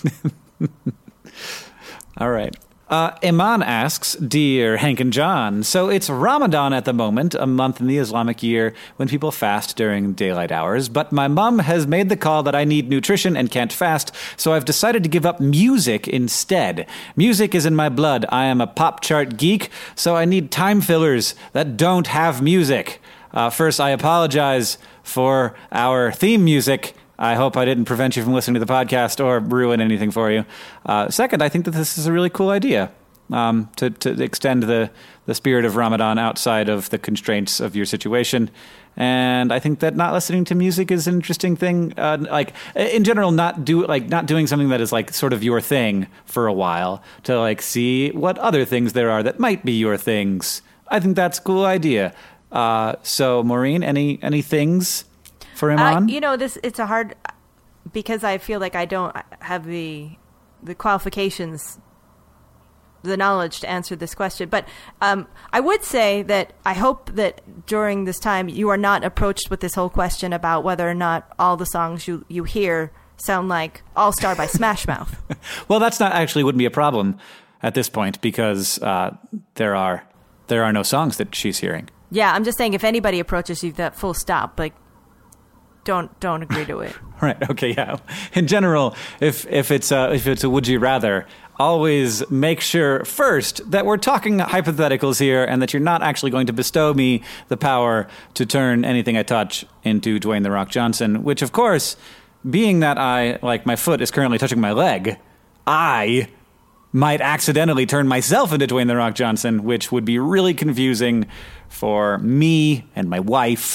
All right. Uh, Iman asks, Dear Hank and John, so it's Ramadan at the moment, a month in the Islamic year when people fast during daylight hours, but my mom has made the call that I need nutrition and can't fast, so I've decided to give up music instead. Music is in my blood. I am a pop chart geek, so I need time fillers that don't have music. Uh, first, I apologize for our theme music. I hope I didn't prevent you from listening to the podcast or ruin anything for you. Uh, second, I think that this is a really cool idea um, to, to extend the, the spirit of Ramadan outside of the constraints of your situation. And I think that not listening to music is an interesting thing. Uh, like in general, not do like not doing something that is like sort of your thing for a while to like see what other things there are that might be your things. I think that's a cool idea. Uh, so, Maureen, any any things? For Iman? Uh, you know, this it's a hard because I feel like I don't have the the qualifications, the knowledge to answer this question. But um, I would say that I hope that during this time you are not approached with this whole question about whether or not all the songs you, you hear sound like All Star by Smash Mouth. Well, that's not actually wouldn't be a problem at this point because uh, there are there are no songs that she's hearing. Yeah, I'm just saying if anybody approaches you, that full stop, like. Don't don't agree to it. Right. Okay. Yeah. In general, if if it's a, if it's a would you rather, always make sure first that we're talking hypotheticals here, and that you're not actually going to bestow me the power to turn anything I touch into Dwayne the Rock Johnson. Which, of course, being that I like my foot is currently touching my leg, I might accidentally turn myself into Dwayne the Rock Johnson, which would be really confusing for me and my wife.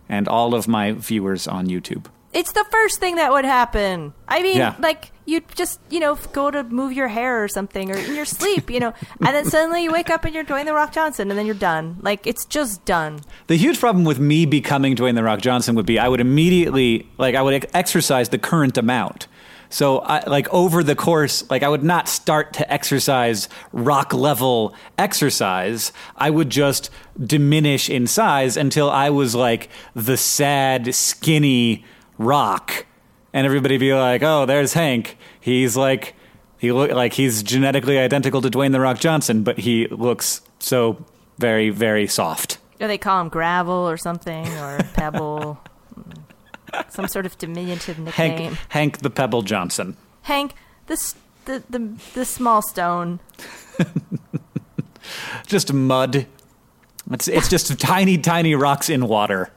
and all of my viewers on YouTube. It's the first thing that would happen. I mean, Yeah. like, you just, you know, go to move your hair or something, or in your sleep, you know, and then suddenly you wake up and you're Dwayne The Rock Johnson, and then you're done. Like, it's just done. The huge problem with me becoming Dwayne The Rock Johnson would be I would immediately, like, I would ex- exercise the current amount. So, I, like, over the course, like, I would not start to exercise rock level exercise. I would just diminish in size until I was, like, the sad, skinny Rock. And everybody be like, oh, there's Hank. He's like, he look like he's genetically identical to Dwayne The Rock Johnson, but he looks so very, very soft. Or they call him Gravel or something, or Pebble. Some sort of diminutive nickname. Hank, Hank the Pebble Johnson. Hank, the, s- the, the, the small stone. Just mud. It's, it's just tiny, tiny rocks in water.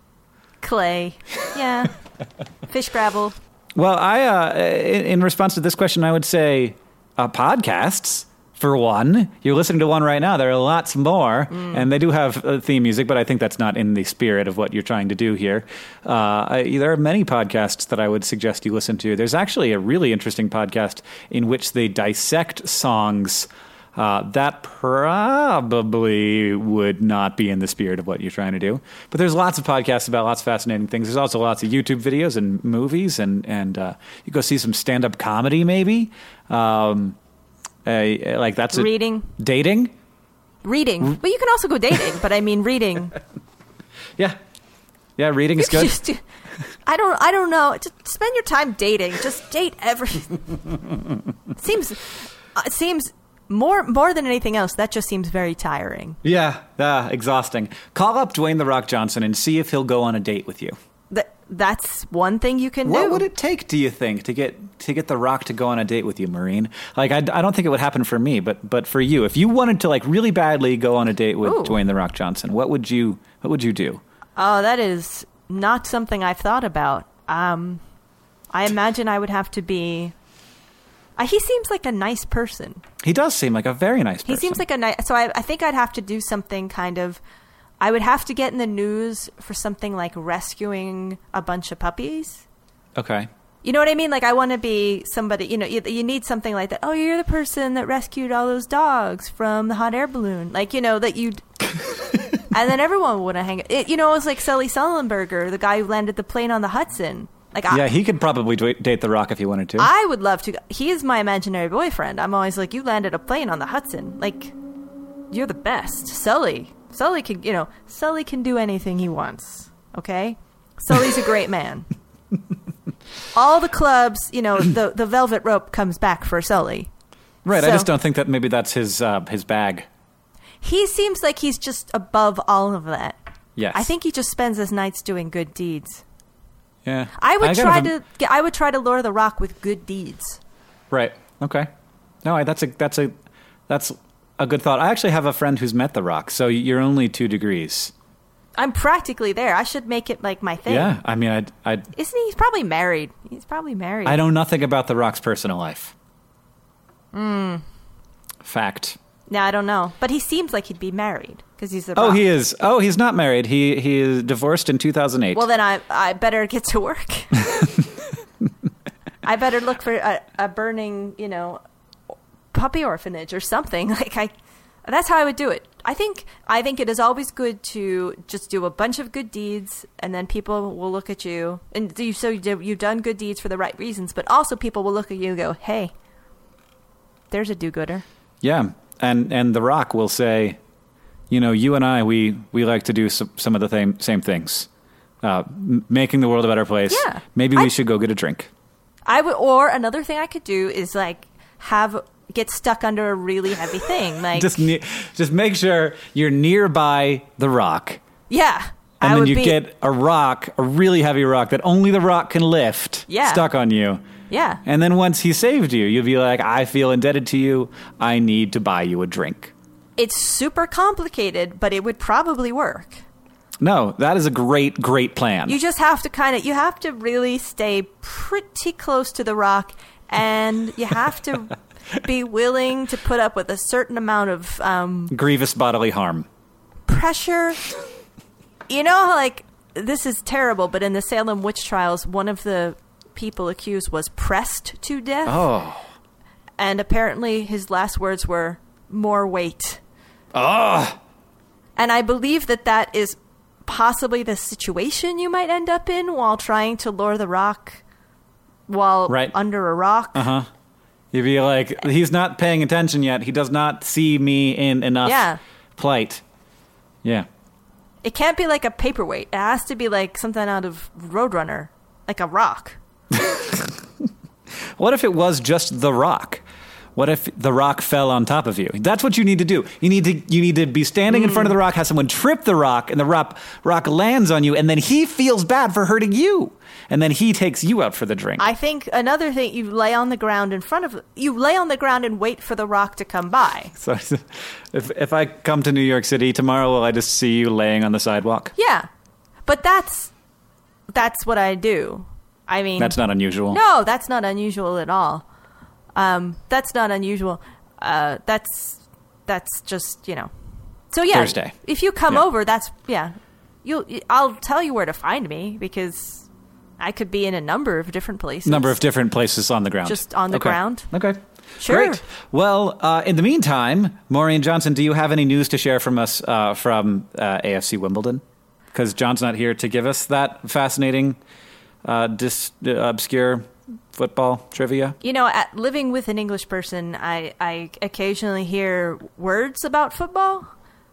Clay. Yeah. Fish gravel. Well, I, uh, in, in response to this question, I would say uh, podcasts, for one. You're listening to one right now. There are lots more, mm. and they do have uh, theme music, but I think that's not in the spirit of what you're trying to do here. Uh, I, there are many podcasts that I would suggest you listen to. There's actually a really interesting podcast in which they dissect songs Uh, that probably would not be in the spirit of what you're trying to do. But there's lots of podcasts about lots of fascinating things. There's also lots of YouTube videos and movies, and, and uh, you go see some stand-up comedy maybe. Um, uh, like that's a, Reading. Dating? Reading. But you can also go dating, but I mean reading. Yeah. Yeah, reading is good. Just, I don't I don't know. Just spend your time dating. Just date everything. It seems it seems More more than anything else, that just seems very tiring. Yeah, uh, exhausting. Call up Dwayne The Rock Johnson and see if he'll go on a date with you. That that's one thing you can what do. What would it take, do you think, to get to get The Rock to go on a date with you, Maureen? Like, I, I don't think it would happen for me, but but for you, if you wanted to like really badly go on a date with Ooh. Dwayne The Rock Johnson, what would you what would you do? Oh, that is not something I've thought about. Um, I imagine I would have to be. Uh, he seems like a nice person. He does seem like a very nice person. He seems like a nice... So I, I think I'd have to do something kind of... I would have to get in the news for something like rescuing a bunch of puppies. Okay. You know what I mean? Like, I want to be somebody... You know, you, you need something like that. Oh, you're the person that rescued all those dogs from the hot air balloon. Like, you know, that you... And then everyone would hang... It, you know, it was like Sully Sullenberger, the guy who landed the plane on the Hudson. Like, yeah, I, he could probably date The Rock if he wanted to. I would love to. He is my imaginary boyfriend. I'm always like, you landed a plane on the Hudson. Like, you're the best. Sully. Sully can, you know, Sully can do anything he wants. Okay? Sully's a great man. All the clubs, you know, the, the velvet rope comes back for Sully. Right, So- I just don't think that maybe that's his uh, his bag. He seems like he's just above all of that. Yes. I think he just spends his nights doing good deeds. Yeah. I would I try gotta- to get, I would try to lure The Rock with good deeds. Right. Okay. No, I- that's a that's a that's a good thought. I actually have a friend who's met The Rock, so you're only two degrees. I'm practically there. I should make it like my thing. Yeah. I mean, I I Isn't he? He's probably married. He's probably married. I know nothing about The Rock's personal life. Hmm. Fact. No, I don't know. But he seems like he'd be married because he's the Oh, Rock. he is. Oh, he's not married. He he is divorced in two thousand eight. Well, then I I better get to work. I better look for a, a burning, you know, puppy orphanage or something. Like I, that's how I would do it. I think I think it is always good to just do a bunch of good deeds, and then people will look at you, and you, so you did, you've done good deeds for the right reasons. But also, people will look at you and go, "Hey, there's a do-gooder." Yeah, and and The Rock will say, you know, you and I, we we like to do some, some of the same same things, uh, m- making the world a better place. Yeah. Maybe we I- should go get a drink. I would, or another thing I could do is like have get stuck under a really heavy thing, like Just ne- just make sure you're nearby The Rock, yeah, and I then would you be, get a rock, a really heavy rock that only The Rock can lift, Yeah. stuck on you. yeah. And then once he saved you, you'll be like, I feel indebted to you. I need to buy you a drink. It's super complicated, but it would probably work. No, that is a great, great plan. You just have to kind of, you have to really stay pretty close to The Rock, and you have to be willing to put up with a certain amount of um, Grievous bodily harm. pressure. You know, like this is terrible, but in the Salem witch trials, one of the people accused was pressed to death. Oh. And apparently his last words were, more weight. Oh. And I believe that that is possibly the situation you might end up in while trying to lure the rock while right. under a rock. Uh-huh. You'd be like, he's not paying attention yet. He does not see me in enough yeah. plight. Yeah. It can't be like a paperweight. It has to be like something out of Roadrunner, like a rock. What if it was just the rock? What if the rock fell on top of you? That's what you need to do. You need to you need to be standing mm. in front of the rock, have someone trip the rock, and the rock rock lands on you, and then he feels bad for hurting you, and then he takes you out for the drink. I think another thing, you lay on the ground in front of you lay on the ground and wait for the rock to come by. So if if I come to New York City tomorrow, will I just see you laying on the sidewalk? Yeah, but that's that's what I do. I mean, that's not unusual. No, that's not unusual at all. Um, that's not unusual. Uh, that's that's just, you know. So yeah, Thursday. If you come yeah. over, that's yeah. You'll I'll tell you where to find me because I could be in a number of different places. Number of different places on the ground. Just on the okay. ground. Okay. Sure. Great. Well, uh, in the meantime, Maureen Johnson, do you have any news to share from us uh, from uh, A F C Wimbledon? Because John's not here to give us that fascinating, uh, dis- uh, obscure football trivia. You know, at, living with an English person, I, I occasionally hear words about football.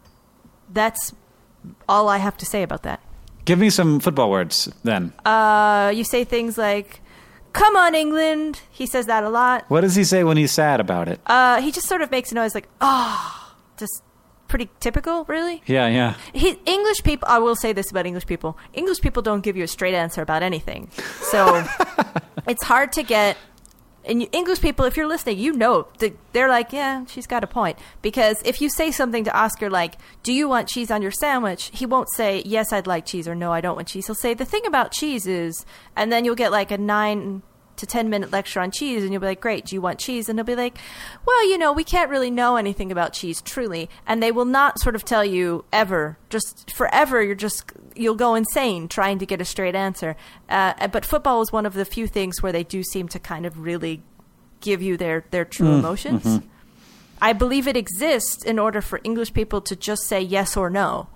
That's all I have to say about that. Give me some football words, then. Uh, you say things like, come on, England. He says that a lot. What does he say when he's sad about it? Uh, he just sort of makes a noise like, oh, just pretty typical, really. Yeah, yeah. He, English people, I will say this about English people. English people don't give you a straight answer about anything. So it's hard to get, and English people, if you're listening, you know, they're like, yeah, she's got a point. Because if you say something to Oscar like, do you want cheese on your sandwich? He won't say, yes, I'd like cheese, or no, I don't want cheese. He'll say, the thing about cheese is, and then you'll get like a nine to ten minute lecture on cheese, and you'll be like, great, do you want cheese? And he'll be like, well, you know, we can't really know anything about cheese, truly. And they will not sort of tell you ever, just forever, you're just, you'll go insane trying to get a straight answer. Uh, but football is one of the few things where they do seem to kind of really give you their, their true mm, emotions. Mm-hmm. I believe it exists in order for English people to just say yes or no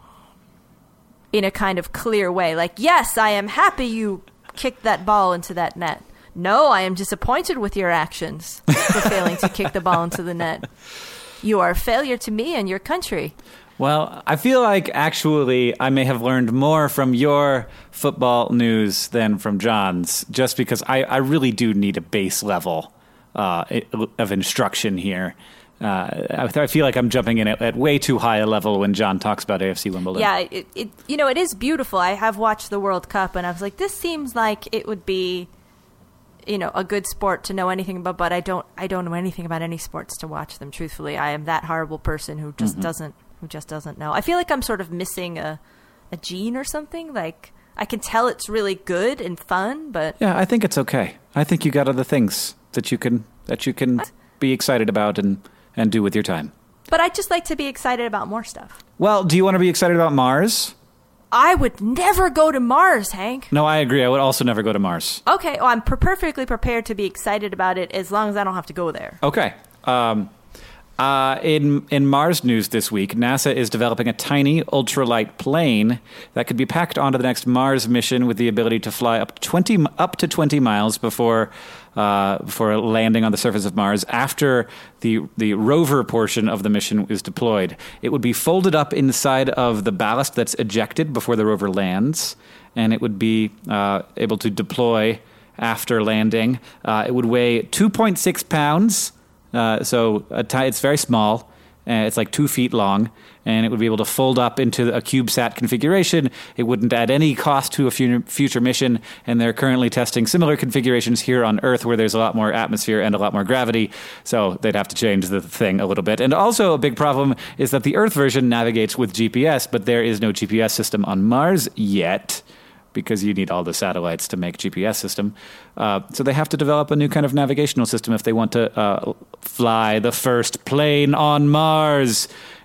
in a kind of clear way. Like, yes, I am happy you kicked that ball into that net. No, I am disappointed with your actions for failing to kick the ball into the net. You are a failure to me and your country. Well, I feel like actually I may have learned more from your football news than from John's, just because I, I really do need a base level uh, of instruction here. Uh, I, I feel like I'm jumping in at, at way too high a level when John talks about A F C Wimbledon. Yeah, it, it you know, it is beautiful. I have watched the World Cup, and I was like, this seems like it would be, you know, a good sport to know anything about, but I don't I don't know anything about any sports to watch them, truthfully. I am that horrible person who just mm-hmm. doesn't who just doesn't know. I feel like I'm sort of missing a a gene or something. Like, I can tell it's really good and fun, but yeah, I think it's okay. I think you got other things that you can that you can be excited about and and do with your time. But I'd just like to be excited about more stuff. Well, do you want to be excited about Mars? I would never go to Mars, Hank. No, I agree. I would also never go to Mars. Okay, well, I'm per- perfectly prepared to be excited about it as long as I don't have to go there. Okay. Um, uh, in in Mars news this week, NASA is developing a tiny ultralight plane that could be packed onto the next Mars mission with the ability to fly up twenty up to twenty miles before uh, before landing on the surface of Mars. After the the rover portion of the mission is deployed, it would be folded up inside of the ballast that's ejected before the rover lands, and it would be uh, able to deploy after landing. Uh, it would weigh two point six pounds. Uh, so a t- it's very small. Uh, it's like two feet long, and it would be able to fold up into a CubeSat configuration. It wouldn't add any cost to a fu- future mission, and they're currently testing similar configurations here on Earth where there's a lot more atmosphere and a lot more gravity, so they'd have to change the thing a little bit. And also a big problem is that the Earth version navigates with G P S, but there is no G P S system on Mars yet, because you need all the satellites to make G P S system. Uh, so they have to develop a new kind of navigational system if they want to uh, fly the first plane on Mars.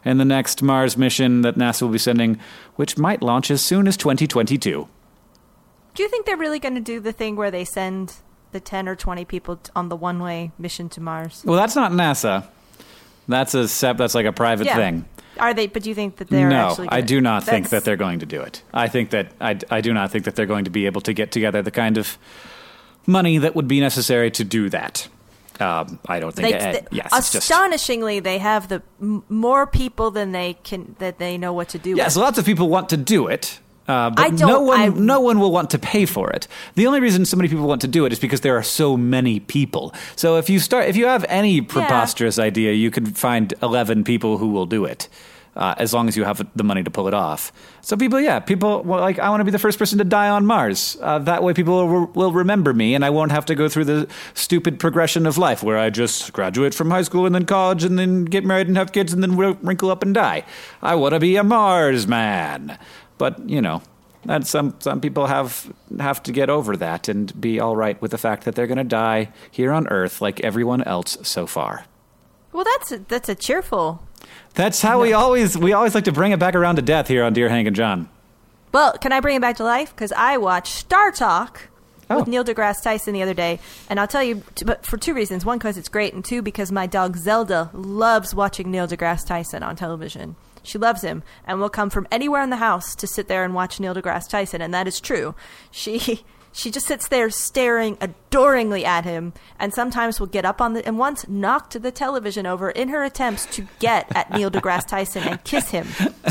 in the next Mars mission that NASA will be sending, which might launch as soon as twenty twenty-two. Do you think they're really going to do the thing where they send the ten or twenty people t- on the one-way mission to Mars? Well, that's not NASA. That's a sep- That's like a private yeah. thing. Are they? But do you think that they're no, actually? No, I do not think That's... that they're going to do it. I think that I, I do not think that they're going to be able to get together the kind of money that would be necessary to do that. Um, I don't think. They, it, they, yes, astonishingly, just, they have the m- more people than they can that they know what to do. Yes, with. lots of people want to do it. Uh, but I don't, no one, I, no one will want to pay for it. The only reason so many people want to do it is because there are so many people. So if you start, if you have any preposterous yeah. idea, you can find eleven people who will do it, uh, as long as you have the money to pull it off. So people, yeah, people well, like I want to be the first person to die on Mars. Uh, that way, people will, will remember me, and I won't have to go through the stupid progression of life where I just graduate from high school and then college and then get married and have kids and then wrinkle up and die. I want to be a Mars man. But, you know, that some some people have have to get over that and be all right with the fact that they're going to die here on Earth like everyone else so far. Well, that's a, that's a cheerful... That's how no. we always we always like to bring it back around to death here on Dear Hank and John. Well, can I bring it back to life? Because I watched Star Talk oh. with Neil deGrasse Tyson the other day, and I'll tell you, but for two reasons. One, because it's great, and two, because my dog Zelda loves watching Neil deGrasse Tyson on television. She loves him and will come from anywhere in the house to sit there and watch Neil deGrasse Tyson, and that is true. She she just sits there staring adoringly at him, and sometimes will get up on the and once knocked the television over in her attempts to get at Neil deGrasse Tyson and kiss him.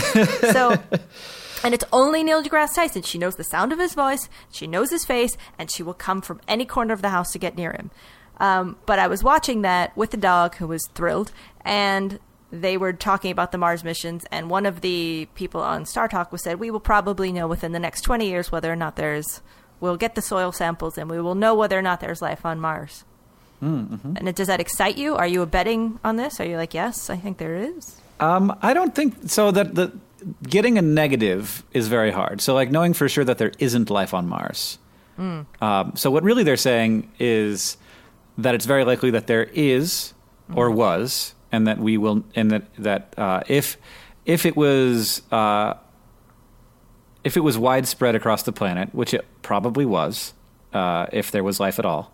So, and it's only Neil deGrasse Tyson. She knows the sound of his voice, she knows his face, and she will come from any corner of the house to get near him. Um, but I was watching that with the dog, who was thrilled, and they were talking about the Mars missions, and one of the people on Star Talk was said, we will probably know within the next twenty years whether or not there's, we'll get the soil samples, and we will know whether or not there's life on Mars. Mm-hmm. And it, does that excite you? Are you a betting on this? Are you like, yes, I think there is? Um, I don't think, so that the getting a negative is very hard. So like knowing for sure that there isn't life on Mars. Mm. Um, so what really they're saying is that it's very likely that there is or Mm. was, and that we will, and that that uh, if if it was uh, if it was widespread across the planet, which it probably was, uh, if there was life at all,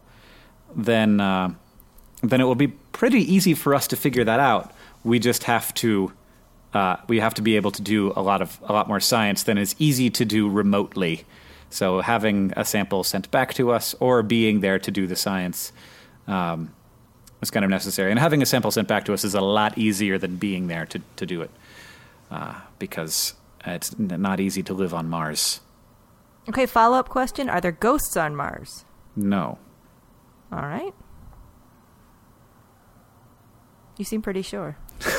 then uh, then it will be pretty easy for us to figure that out. We just have to uh, we have to be able to do a lot of a lot more science than is easy to do remotely. So having a sample sent back to us or being there to do the science. Um, It's kind of necessary. And having a sample sent back to us is a lot easier than being there to, to do it. Uh, because it's n- not easy to live on Mars. Okay, follow-up question. Are there ghosts on Mars? No. All right. You seem pretty sure.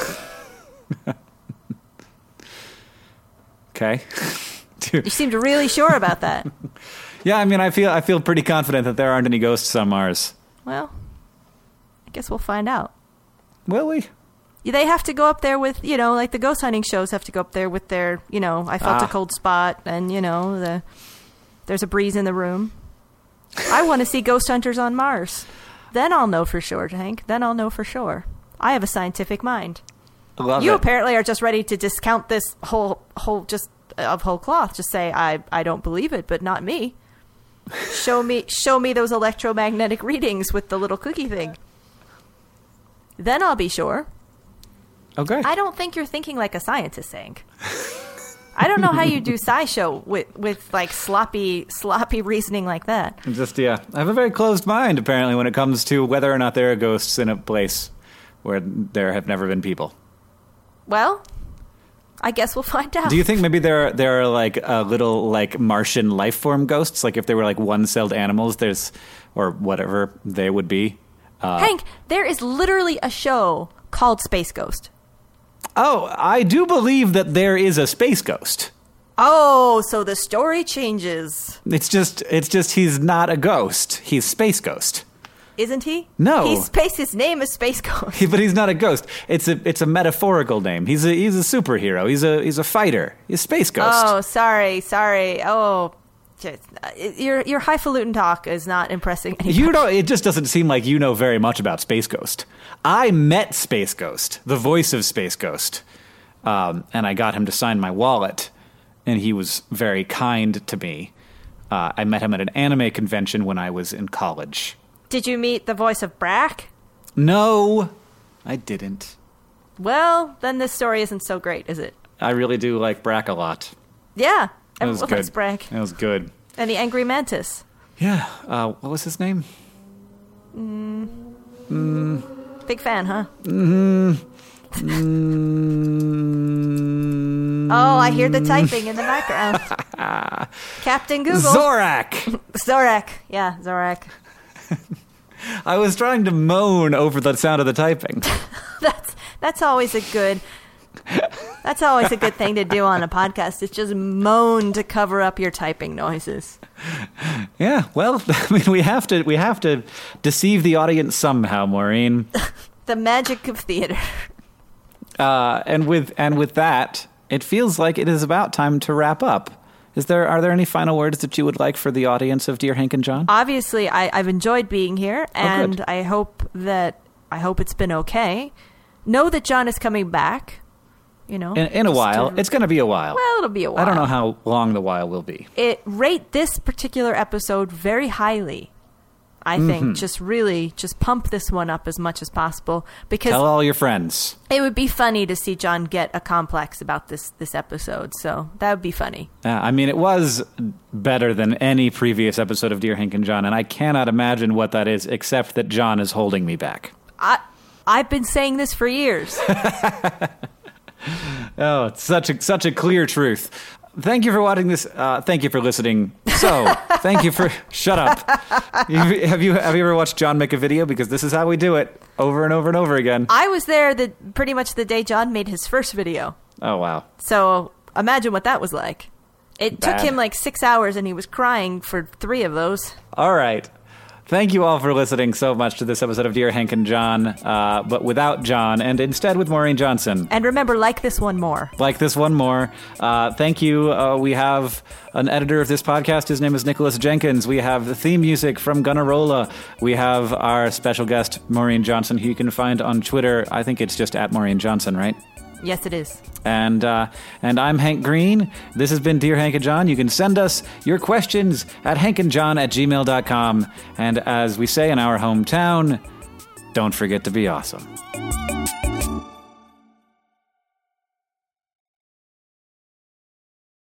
Okay. You seemed really sure about that. Yeah, I mean, I feel I feel pretty confident that there aren't any ghosts on Mars. Well, I guess we'll find out. Will we? They have to go up there with, you know, like the ghost hunting shows have to go up there with their, you know, I felt ah. a cold spot, and, you know, the there's a breeze in the room. I want to see ghost hunters on Mars. Then I'll know for sure, Hank. Then I'll know for sure. I have a scientific mind. I love you it. apparently are just ready to discount this whole, whole just of whole cloth. Just say, I, I don't believe it, but not me. Show me, show me those electromagnetic readings with the little cookie thing. Then I'll be sure. Okay. I don't think you're thinking like a scientist, Hank. I don't know how you do SciShow with, with like sloppy sloppy reasoning like that. Just, yeah. I have a very closed mind, apparently, when it comes to whether or not there are ghosts in a place where there have never been people. Well, I guess we'll find out. Do you think maybe there are, there are like uh, little like Martian life form ghosts? Like if they were like one-celled animals, there's, or whatever they would be. Uh, Hank, there is literally a show called Space Ghost. Oh, I do believe that there is a space ghost. Oh, so the story changes. It's just, it's just he's not a ghost. He's Space Ghost. Isn't he? No. He's space. His name is Space Ghost. He, but he's not a ghost. It's a, it's a metaphorical name. He's a, he's a superhero. He's a, he's a fighter. He's Space Ghost. Oh, sorry, sorry. Oh, just, uh, your your highfalutin talk is not impressing anybody. You don't. It just doesn't seem like you know very much about Space Ghost. I met Space Ghost, the voice of Space Ghost, um, and I got him to sign my wallet, and he was very kind to me. Uh, I met him at an anime convention when I was in college. Did you meet the voice of Brack? No, I didn't. Well, then this story isn't so great, is it? I really do like Brack a lot. Yeah, That was everyone good. likes Brack. That was good. And the Angry Mantis. Yeah. Uh, what was his name? Big fan, huh? Mm-hmm. Mm, Oh, I hear the typing in the background. Captain Google. Zorak. Zorak. Yeah, Zorak. I was trying to moan over the sound of the typing. That's that's always a good That's always a good thing to do on a podcast. It's just moan to cover up your typing noises. Yeah, well, I mean, we have to we have to deceive the audience somehow, Maureen. The magic of theater. Uh, and with and with that, it feels like it is about time to wrap up. Is there are there any final words that you would like for the audience of Dear Hank and John? Obviously, I, I've enjoyed being here, and Oh, good. I hope that I hope it's been okay. Know that John is coming back. You know, In, in a just while, to- it's going to be a while. well, it'll be a while. I don't know how long the while will be. It rate this particular episode very highly. I think Mm-hmm. just really just pump this one up as much as possible because Tell all your friends. it would be funny to see John get a complex about this this episode. So that would be funny. Uh, I mean, it was better than any previous episode of Dear Hank and John, and I cannot imagine what that is, except that John is holding me back. I I've been saying this for years. Oh, it's such a such a clear truth. Thank you for watching this. Uh, thank you for listening. So, thank you for shut up. You, have you have you ever watched John make a video? Because this is how we do it over and over and over again. I was there the pretty much the day John made his first video. Oh wow. So imagine what that was like. It Bad. took him like six hours, and he was crying for three of those. All right. Thank you all for listening so much to this episode of Dear Hank and John, uh, but without John, and instead with Maureen Johnson. And remember, like this one more. Like this one more. Uh, thank you. Uh, we have an editor of this podcast. His name is Nicholas Jenkins. We have the theme music from Gunnarolla. We have our special guest, Maureen Johnson, who you can find on Twitter. I think it's just at Maureen Johnson, right? Yes, it is. And uh, and I'm Hank Green. This has been Dear Hank and John. You can send us your questions at hankandjohn at gmail dot com. And as we say in our hometown, don't forget to be awesome.